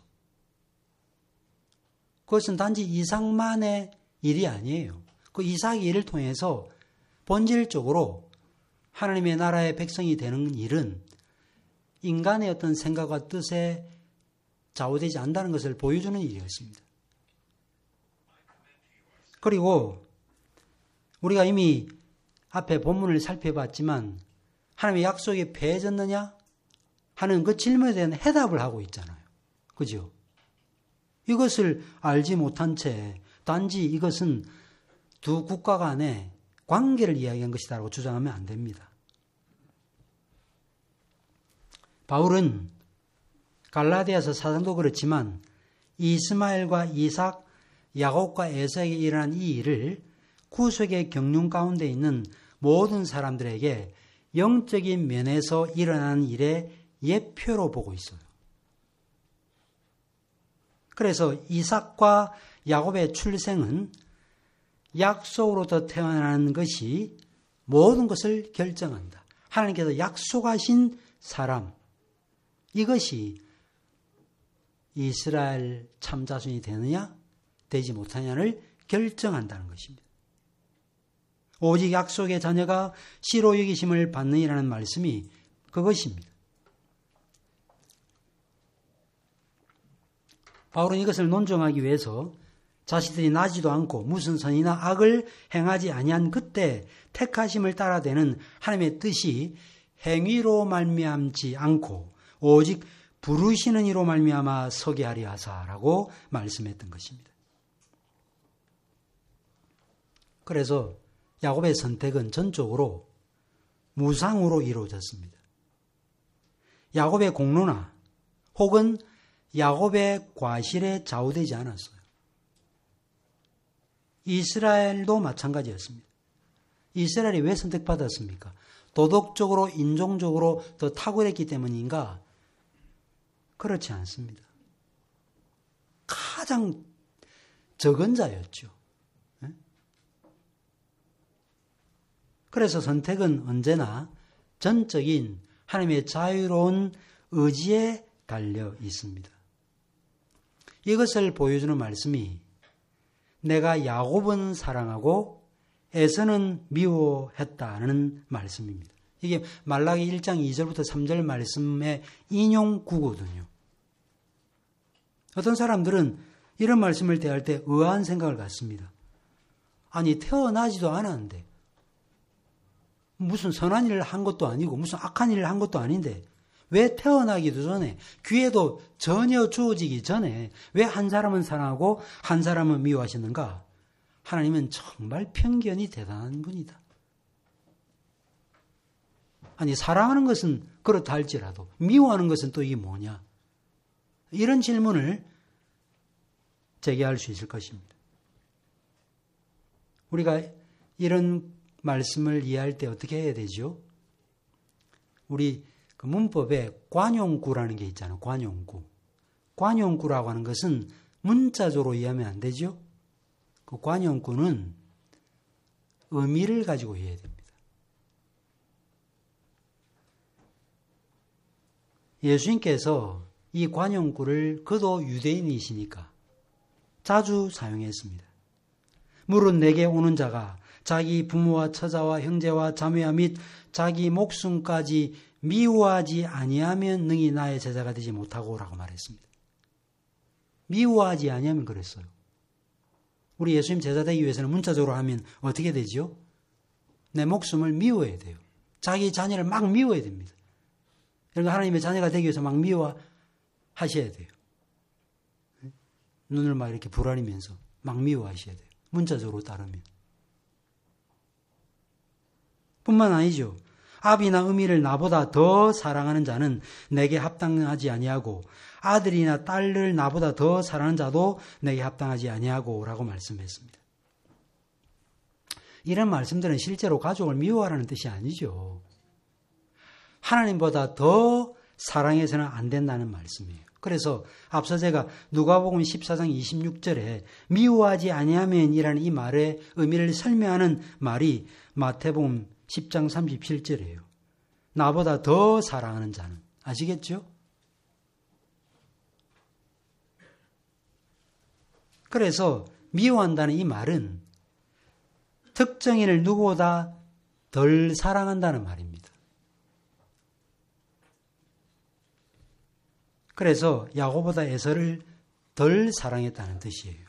[SPEAKER 1] 그것은 단지 이삭만의 일이 아니에요. 그 이삭의 일을 통해서 본질적으로 하나님의 나라의 백성이 되는 일은 인간의 어떤 생각과 뜻에 좌우되지 않는다는 것을 보여주는 일이었습니다. 그리고 우리가 이미 앞에 본문을 살펴봤지만 하나님의 약속이 폐해졌느냐 하는 그 질문에 대한 해답을 하고 있잖아요. 그죠? 이것을 알지 못한 채 단지 이것은 두 국가 간의 관계를 이야기한 것이다라고 주장하면 안 됩니다. 바울은 갈라디아서 사장도 그렇지만 이스마엘과 이삭, 야곱과 에서에게 일어난 이 일을 구속의 경륜 가운데 있는 모든 사람들에게 영적인 면에서 일어난 일의 예표로 보고 있어요. 그래서 이삭과 야곱의 출생은 약속으로부터 태어나는 것이 모든 것을 결정한다. 하나님께서 약속하신 사람, 이것이 이스라엘 참자손이 되느냐 되지 못하냐를 결정한다는 것입니다. 오직 약속의 자녀가 씨로 여기심을 받느니라는 말씀이 그것입니다. 바울은 이것을 논증하기 위해서 자신들이 나지도 않고 무슨 선이나 악을 행하지 아니한 그때 택하심을 따라되는 하나님의 뜻이 행위로 말미암지 않고 오직 부르시는 이로 말미암아 서게 하리 하사라고 말씀했던 것입니다. 그래서 야곱의 선택은 전적으로 무상으로 이루어졌습니다. 야곱의 공로나 혹은 야곱의 과실에 좌우되지 않았어요. 이스라엘도 마찬가지였습니다. 이스라엘이 왜 선택받았습니까? 도덕적으로, 인종적으로 더 탁월했기 때문인가? 그렇지 않습니다. 가장 적은 자였죠. 그래서 선택은 언제나 전적인 하나님의 자유로운 의지에 달려 있습니다. 이것을 보여주는 말씀이 내가 야곱은 사랑하고 에서는 미워했다는 말씀입니다. 이게 말라기 1장 2절부터 3절 말씀의 인용 구거든요. 어떤 사람들은 이런 말씀을 대할 때 의아한 생각을 갖습니다. 아니 태어나지도 않았는데 무슨 선한 일을 한 것도 아니고 무슨 악한 일을 한 것도 아닌데 왜 태어나기도 전에 기회도 전혀 주어지기 전에 왜 한 사람은 사랑하고 한 사람은 미워하시는가? 하나님은 정말 편견이 대단한 분이다. 아니, 사랑하는 것은 그렇다 할지라도 미워하는 것은 또 이게 뭐냐? 이런 질문을 제기할 수 있을 것입니다. 우리가 이런 말씀을 이해할 때 어떻게 해야 되죠? 우리 그 문법에 관용구라는 게 있잖아요. 관용구. 관용구라고 하는 것은 문자적으로 이해하면 안 되죠? 그 관용구는 의미를 가지고 이해해야 됩니다. 예수님께서 이 관용구를 그도 유대인이시니까 자주 사용했습니다. 물은 내게 오는 자가 자기 부모와 처자와 형제와 자매와 및 자기 목숨까지 미워하지 아니하면 능히 나의 제자가 되지 못하고 라고 말했습니다. 미워하지 아니하면 그랬어요. 우리 예수님 제자 되기 위해서는 문자적으로 하면 어떻게 되죠? 내 목숨을 미워해야 돼요. 자기 자녀를 막 미워해야 됩니다. 그러니까 하나님의 자녀가 되기 위해서 막 미워하셔야 돼요. 눈을 막 이렇게 부라리면서 막 미워하셔야 돼요. 문자적으로 따르면. 뿐만 아니죠. 아비나 어미를 나보다 더 사랑하는 자는 내게 합당하지 아니하고 아들이나 딸을 나보다 더 사랑하는 자도 내게 합당하지 아니하고 라고 말씀했습니다. 이런 말씀들은 실제로 가족을 미워하라는 뜻이 아니죠. 하나님보다 더 사랑해서는 안 된다는 말씀이에요. 그래서 앞서 제가 누가복음 14장 26절에 미워하지 아니하면이라는 이 말의 의미를 설명하는 말이 마태복음 10장 37절이에요. 나보다 더 사랑하는 자는. 아시겠죠? 그래서 미워한다는 이 말은 특정인을 누구보다 덜 사랑한다는 말입니다. 그래서 야곱보다 에서를 덜 사랑했다는 뜻이에요.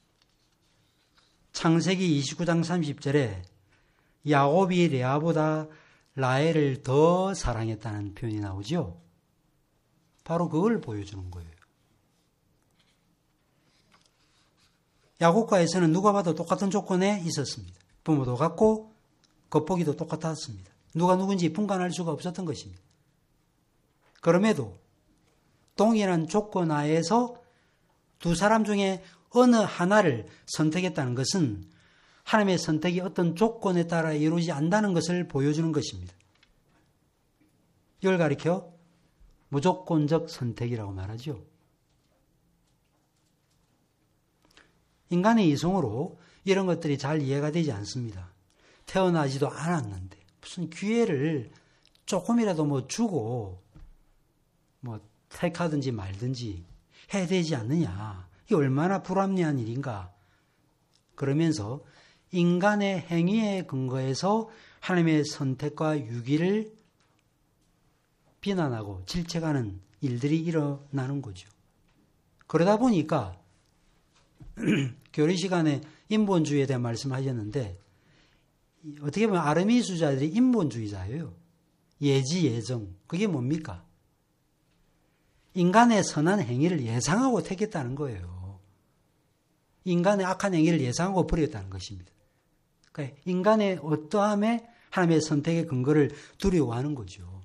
[SPEAKER 1] 창세기 29장 30절에 야곱이 레아보다 라헬을 더 사랑했다는 표현이 나오죠. 바로 그걸 보여주는 거예요. 야곱과 에서는 누가 봐도 똑같은 조건에 있었습니다. 부모도 같고 겉보기도 똑같았습니다. 누가 누군지 분간할 수가 없었던 것입니다. 그럼에도 동일한 조건 하에서 두 사람 중에 어느 하나를 선택했다는 것은 하나님의 선택이 어떤 조건에 따라 이루어지지 않는다는 것을 보여주는 것입니다. 이걸 가리켜 무조건적 선택이라고 말하죠. 인간의 이성으로 이런 것들이 잘 이해가 되지 않습니다. 태어나지도 않았는데 무슨 기회를 조금이라도 주고 택하든지 말든지 해야 되지 않느냐. 이게 얼마나 불합리한 일인가. 그러면서 인간의 행위에 근거해서 하나님의 선택과 유기를 비난하고 질책하는 일들이 일어나는 거죠. 그러다 보니까 교리 시간에 인본주의에 대한 말씀하셨는데 어떻게 보면 아르미수자들이 인본주의자예요. 예지 예정. 그게 뭡니까? 인간의 선한 행위를 예상하고 택했다는 거예요. 인간의 악한 행위를 예상하고 버렸다는 것입니다. 그러니까 인간의 어떠함에 하나님의 선택의 근거를 두려워하는 거죠.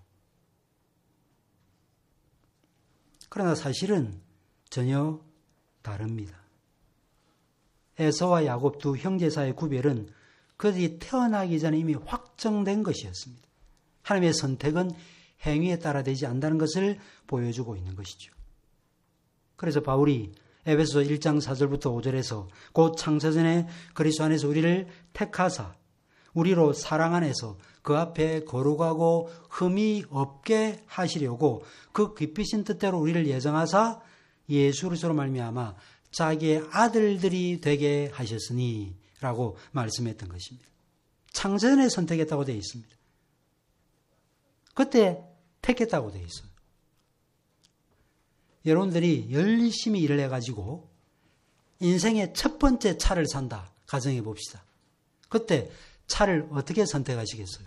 [SPEAKER 1] 그러나 사실은 전혀 다릅니다. 에서와 야곱 두 형제 사이의 구별은 그들이 태어나기 전에 이미 확정된 것이었습니다. 하나님의 선택은 행위에 따라 되지 않는다는 것을 보여주고 있는 것이죠. 그래서 바울이 에베소서 1장 4절부터 5절에서 곧 창세전에 그리스도 안에서 우리를 택하사 우리로 사랑 안에서 그 앞에 거룩하고 흠이 없게 하시려고 그 깊으신 뜻대로 우리를 예정하사 예수 그리스도로 말미암아 자기의 아들들이 되게 하셨으니 라고 말씀했던 것입니다. 창세전에 선택했다고 되어 있습니다. 그때 택했다고 되어 있어요. 여러분들이 열심히 일을 해가지고 인생의 첫 번째 차를 산다. 가정해 봅시다. 그때 차를 어떻게 선택하시겠어요?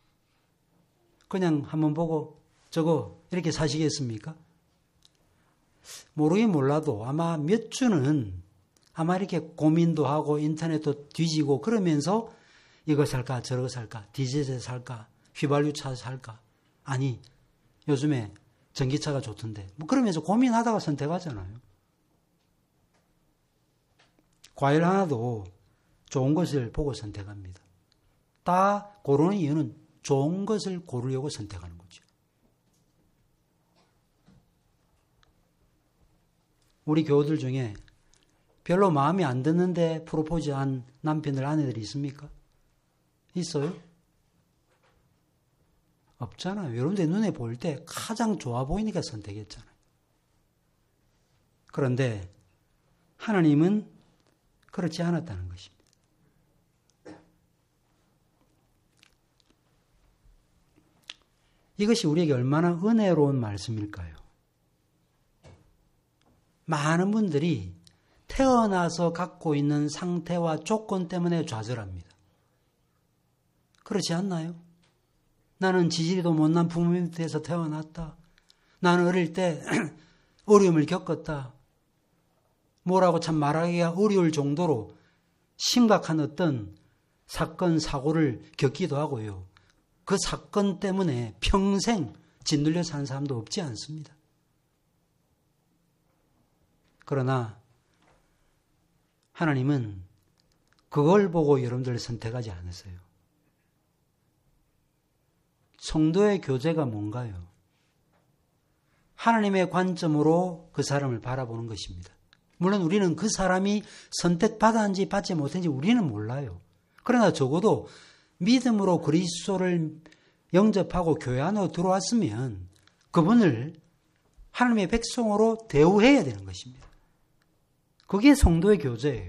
[SPEAKER 1] 그냥 한번 보고 저거 이렇게 사시겠습니까? 모르긴 몰라도 아마 몇 주는 아마 이렇게 고민도 하고 인터넷도 뒤지고 그러면서 이거 살까 저거 살까 디젤 살까 휘발유 차 살까 아니 요즘에 전기차가 좋던데 뭐 그러면서 고민하다가 선택하잖아요. 과일 하나도 좋은 것을 보고 선택합니다. 다 고르는 이유는 좋은 것을 고르려고 선택하는 거죠. 우리 교우들 중에 별로 마음에 안 드는데 프로포즈한 남편들 아내들이 있습니까? 있어요? 없잖아요. 여러분들 눈에 보일 때 가장 좋아 보이니까 선택했잖아요. 그런데 하나님은 그렇지 않았다는 것입니다. 이것이 우리에게 얼마나 은혜로운 말씀일까요? 많은 분들이 태어나서 갖고 있는 상태와 조건 때문에 좌절합니다. 그렇지 않나요? 나는 지지리도 못난 부모 밑에서 태어났다. 나는 어릴 때 어려움을 겪었다. 뭐라고 참 말하기가 어려울 정도로 심각한 어떤 사건, 사고를 겪기도 하고요. 그 사건 때문에 평생 짓눌려 사는 사람도 없지 않습니다. 그러나 하나님은 그걸 보고 여러분들을 선택하지 않으세요. 성도의 교제가 뭔가요? 하나님의 관점으로 그 사람을 바라보는 것입니다. 물론 우리는 그 사람이 선택받았는지 받지 못했는지 우리는 몰라요. 그러나 적어도 믿음으로 그리스도를 영접하고 교회 안으로 들어왔으면 그분을 하나님의 백성으로 대우해야 되는 것입니다. 그게 성도의 교제예요.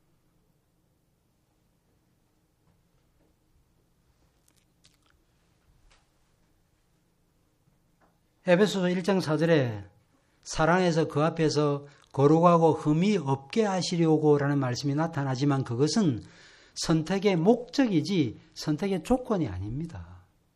[SPEAKER 1] 에베소서 1장 4절에 사랑해서 그 앞에서 거룩하고 흠이 없게 하시려고 라는 말씀이 나타나지만 그것은 선택의 목적이지 선택의 조건이 아닙니다.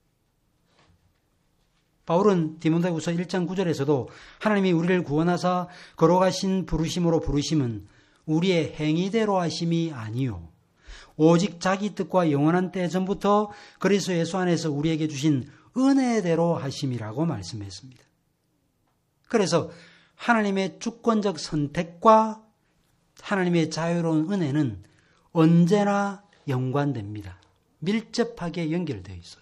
[SPEAKER 1] 바울은 디모데후서 1장 9절에서도 하나님이 우리를 구원하사 거룩하신 부르심으로 부르심은 우리의 행위대로 하심이 아니요 오직 자기 뜻과 영원한 때 전부터 그리스도 예수 안에서 우리에게 주신 은혜대로 하심이라고 말씀했습니다. 그래서 하나님의 주권적 선택과 하나님의 자유로운 은혜는 언제나 연관됩니다. 밀접하게 연결되어 있어요.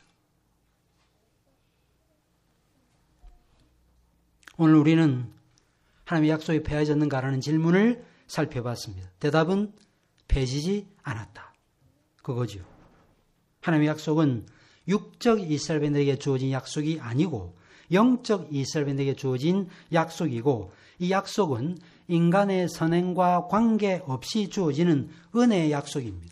[SPEAKER 1] 오늘 우리는 하나님의 약속이 폐해졌는가라는 질문을 살펴봤습니다. 대답은 폐지지 않았다. 그거죠. 하나님의 약속은 육적 이스라엘 백성에게 주어진 약속이 아니고 영적 이스라엘 백성에게 주어진 약속이고 이 약속은 인간의 선행과 관계없이 주어지는 은혜의 약속입니다.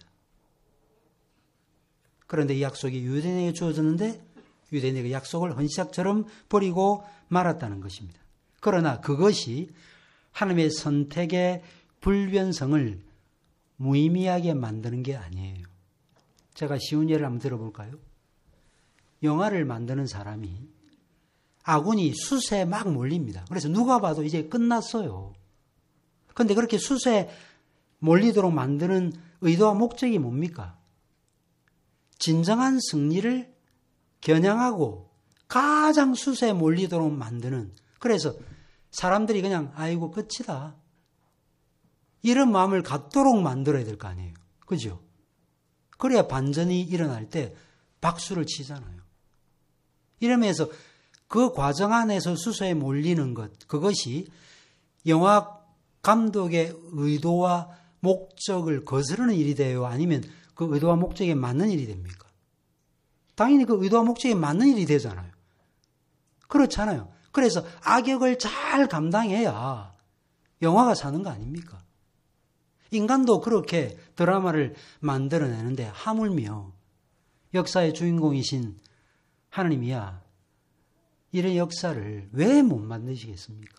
[SPEAKER 1] 그런데 이 약속이 유대인에게 주어졌는데 유대인에게 약속을 헌시작처럼 버리고 말았다는 것입니다. 그러나 그것이 하나님의 선택의 불변성을 무의미하게 만드는 게 아니에요. 제가 쉬운 예를 한번 들어볼까요? 영화를 만드는 사람이 아군이 수세에 막 몰립니다. 그래서 누가 봐도 이제 끝났어요. 그런데 그렇게 수세에 몰리도록 만드는 의도와 목적이 뭡니까? 진정한 승리를 겨냥하고 가장 수세에 몰리도록 만드는, 그래서 사람들이 그냥 아이고 끝이다 이런 마음을 갖도록 만들어야 될 거 아니에요. 그죠? 그래야 반전이 일어날 때 박수를 치잖아요. 이러면서 그 과정 안에서 수세에 몰리는 것, 그것이 영화 감독의 의도와 목적을 거스르는 일이 돼요? 아니면 그 의도와 목적에 맞는 일이 됩니까? 당연히 그 의도와 목적에 맞는 일이 되잖아요. 그렇잖아요. 그래서 악역을 잘 감당해야 영화가 사는 거 아닙니까? 인간도 그렇게 드라마를 만들어내는데 하물며 역사의 주인공이신 하나님이야 이런 역사를 왜 못 만드시겠습니까?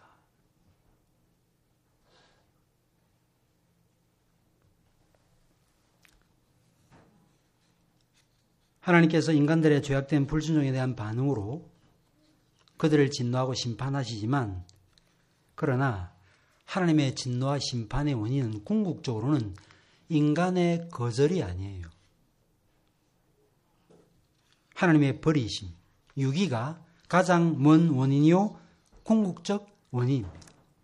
[SPEAKER 1] 하나님께서 인간들의 죄악된 불순종에 대한 반응으로 그들을 진노하고 심판하시지만 그러나 하나님의 진노와 심판의 원인은 궁극적으로는 인간의 거절이 아니에요. 하나님의 버리심, 유기가 가장 먼 원인이요 궁극적 원인입니다.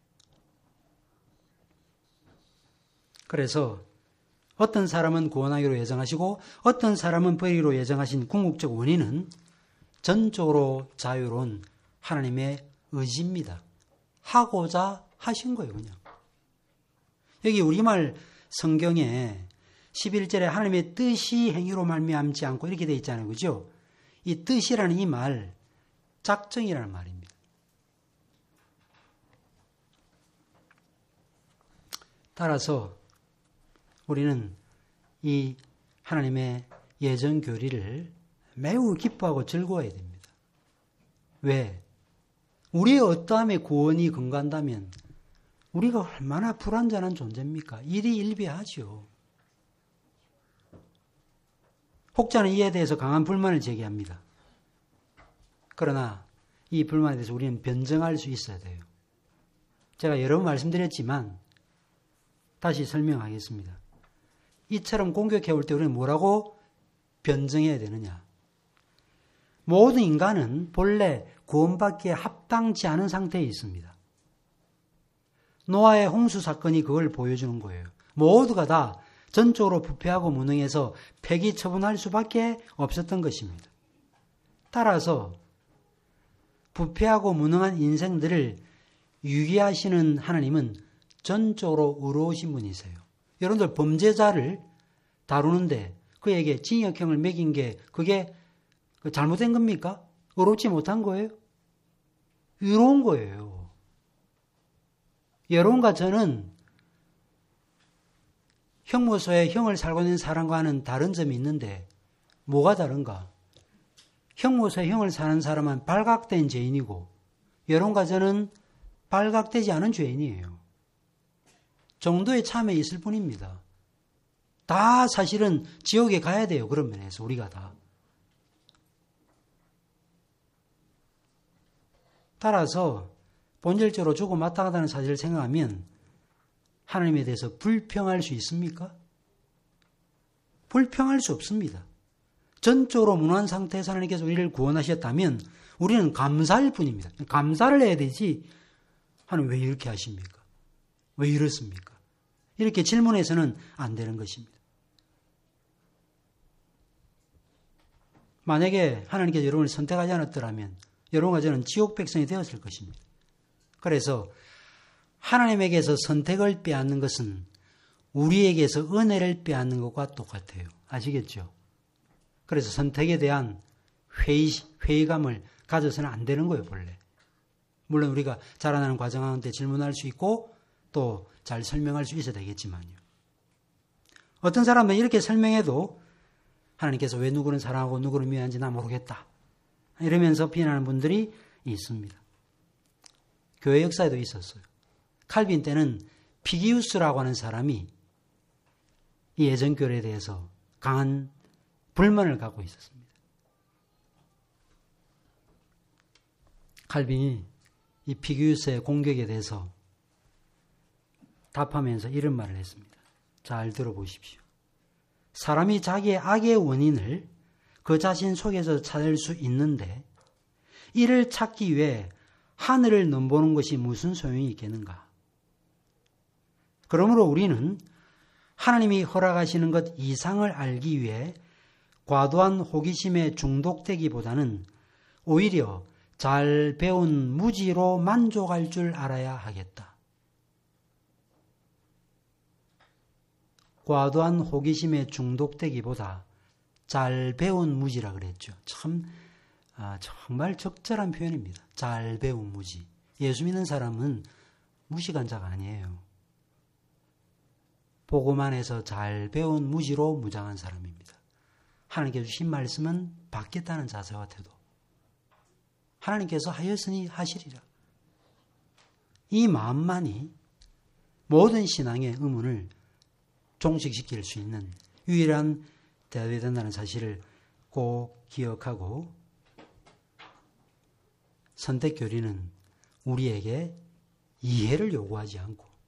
[SPEAKER 1] 그래서 어떤 사람은 구원하기로 예정하시고 어떤 사람은 버리기로 예정하신 궁극적 원인은 전적으로 자유로운 하나님의 의지입니다. 하고자 하신 거예요, 그냥. 여기 우리말 성경에 11절에 하나님의 뜻이 행위로 말미암지 않고 이렇게 되어 있잖아요, 그죠? 이 뜻이라는 이 말, 작정이라는 말입니다. 따라서 우리는 이 하나님의 예정 교리를 매우 기뻐하고 즐거워해야 됩니다. 왜? 우리의 어떠함에 구원이 근거한다면 우리가 얼마나 불완전한 존재입니까? 일이 일비하죠. 혹자는 이에 대해서 강한 불만을 제기합니다. 그러나 이 불만에 대해서 우리는 변증할 수 있어야 돼요. 제가 여러 번 말씀드렸지만 다시 설명하겠습니다. 이처럼 공격해 올 때 우리는 뭐라고 변증해야 되느냐? 모든 인간은 본래 구원받기에 합당치 않은 상태에 있습니다. 노아의 홍수 사건이 그걸 보여주는 거예요. 모두가 다 전적으로 부패하고 무능해서 폐기 처분할 수밖에 없었던 것입니다. 따라서 부패하고 무능한 인생들을 유기하시는 하나님은 전적으로 의로우신 분이세요. 여러분들 범죄자를 다루는데 그에게 징역형을 매긴 게 그게 잘못된 겁니까? 의롭지 못한 거예요? 의로운 거예요. 여러분과 저는 형무소에 형을 살고 있는 사람과는 다른 점이 있는데 뭐가 다른가? 형무소에 형을 사는 사람은 발각된 죄인이고 여러분과 저는 발각되지 않은 죄인이에요. 정도의 차이가 있을 뿐입니다. 다 사실은 지옥에 가야 돼요. 그런 면에서 우리가 다. 따라서 본질적으로 주고 마땅하다는 사실을 생각하면 하나님에 대해서 불평할 수 있습니까? 불평할 수 없습니다. 전적으로 무능한 상태에서 하나님께서 우리를 구원하셨다면 우리는 감사할 뿐입니다. 감사를 해야 되지 하나님 왜 이렇게 하십니까? 왜 이렇습니까? 이렇게 질문해서는 안 되는 것입니다. 만약에 하나님께서 여러분을 선택하지 않았더라면 여러분과 저는 지옥 백성이 되었을 것입니다. 그래서 하나님에게서 선택을 빼앗는 것은 우리에게서 은혜를 빼앗는 것과 똑같아요. 아시겠죠? 그래서 선택에 대한 회의감을 가져서는 안 되는 거예요, 본래. 물론 우리가 자라나는 과정 가운데 질문할 수 있고 또 잘 설명할 수 있어야 되겠지만요. 어떤 사람은 이렇게 설명해도 하나님께서 왜 누구는 사랑하고 누구를 미워하는지 나 모르겠다. 이러면서 비난하는 분들이 있습니다. 교회 역사에도 있었어요. 칼빈 때는 피기우스라고 하는 사람이 이 예정교회에 대해서 강한 불만을 갖고 있었습니다. 칼빈이 이 피기우스의 공격에 대해서 답하면서 이런 말을 했습니다. 잘 들어보십시오. 사람이 자기의 악의 원인을 그 자신 속에서 찾을 수 있는데 이를 찾기 위해 하늘을 넘보는 것이 무슨 소용이 있겠는가? 그러므로 우리는 하나님이 허락하시는 것 이상을 알기 위해 과도한 호기심에 중독되기보다는 오히려 잘 배운 무지로 만족할 줄 알아야 하겠다. 과도한 호기심에 중독되기보다 잘 배운 무지라 그랬죠. 정말 적절한 표현입니다. 잘 배운 무지. 예수 믿는 사람은 무식한 자가 아니에요. 보고만 해서 잘 배운 무지로 무장한 사람입니다. 하나님께서 주신 말씀은 받겠다는 자세와 태도. 하나님께서 하였으니 하시리라. 이 마음만이 모든 신앙의 의문을 종식시킬 수 있는 유일한 대답이 된다는 사실을 꼭 기억하고 선택교리는 우리에게 이해를 요구하지 않고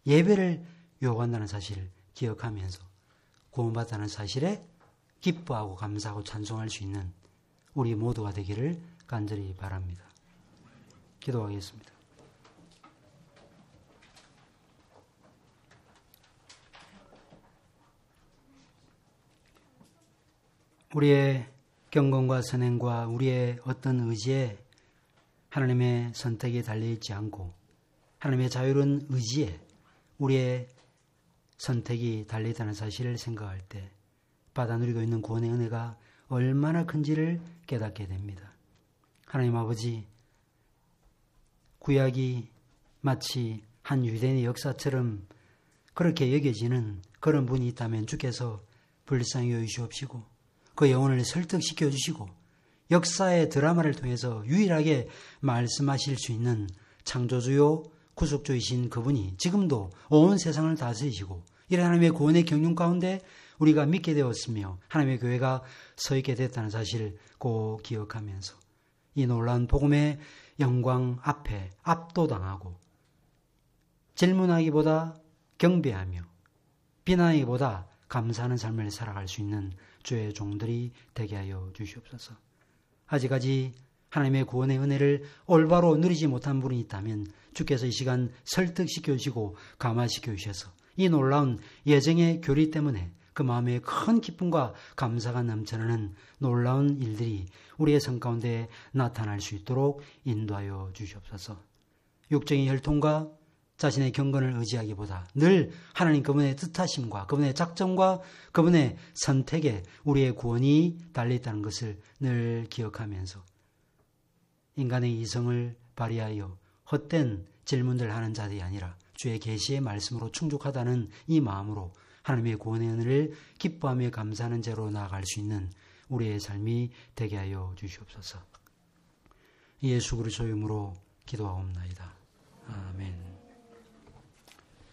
[SPEAKER 1] 예배를 요구한다는 사실을 기억하면서 구원받았다는 사실에 기뻐하고 감사하고 찬송할 수 있는 우리 모두가 되기를 간절히 바랍니다. 기도하겠습니다. 우리의 경건과 선행과 우리의 어떤 의지에 하나님의 선택이 달려있지 않고 하나님의 자유로운 의지에 우리의 선택이 달려있다는 사실을 생각할 때 받아 누리고 있는 구원의 은혜가 얼마나 큰지를 깨닫게 됩니다. 하나님 아버지, 구약이 마치 한 유대인의 역사처럼 그렇게 여겨지는 그런 분이 있다면 주께서 불쌍히 여기시옵시고 그 영혼을 설득시켜 주시고 역사의 드라마를 통해서 유일하게 말씀하실 수 있는 창조주요 구속주이신 그분이 지금도 온 세상을 다스리시고 이런 하나님의 구원의 경륜 가운데 우리가 믿게 되었으며 하나님의 교회가 서 있게 됐다는 사실을 꼭 기억하면서 이 놀라운 복음의 영광 앞에 압도당하고 질문하기보다 경배하며 비난하기보다 감사하는 삶을 살아갈 수 있는 주의 종들이 되게 하여 주시옵소서. 아직까지 하나님의 구원의 은혜를 올바로 누리지 못한 분이 있다면 주께서 이 시간 설득시켜 주시고 감화시켜 주셔서 이 놀라운 예정의 교리 때문에 그 마음에 큰 기쁨과 감사가 넘쳐나는 놀라운 일들이 우리의 삶 가운데 나타날 수 있도록 인도하여 주시옵소서. 육적인 혈통과 자신의 경건을 의지하기보다 늘 하나님 그분의 뜻하심과 그분의 작정과 그분의 선택에 우리의 구원이 달려있다는 것을 늘 기억하면서 인간의 이성을 발휘하여 헛된 질문들 하는 자들이 아니라 주의 계시의 말씀으로 충족하다는 이 마음으로 하나님의 구원의 은혜를 기뻐하며 감사하는 죄로 나아갈 수 있는 우리의 삶이 되게 하여 주시옵소서. 예수 그리스도의 이름으로 기도하옵나이다.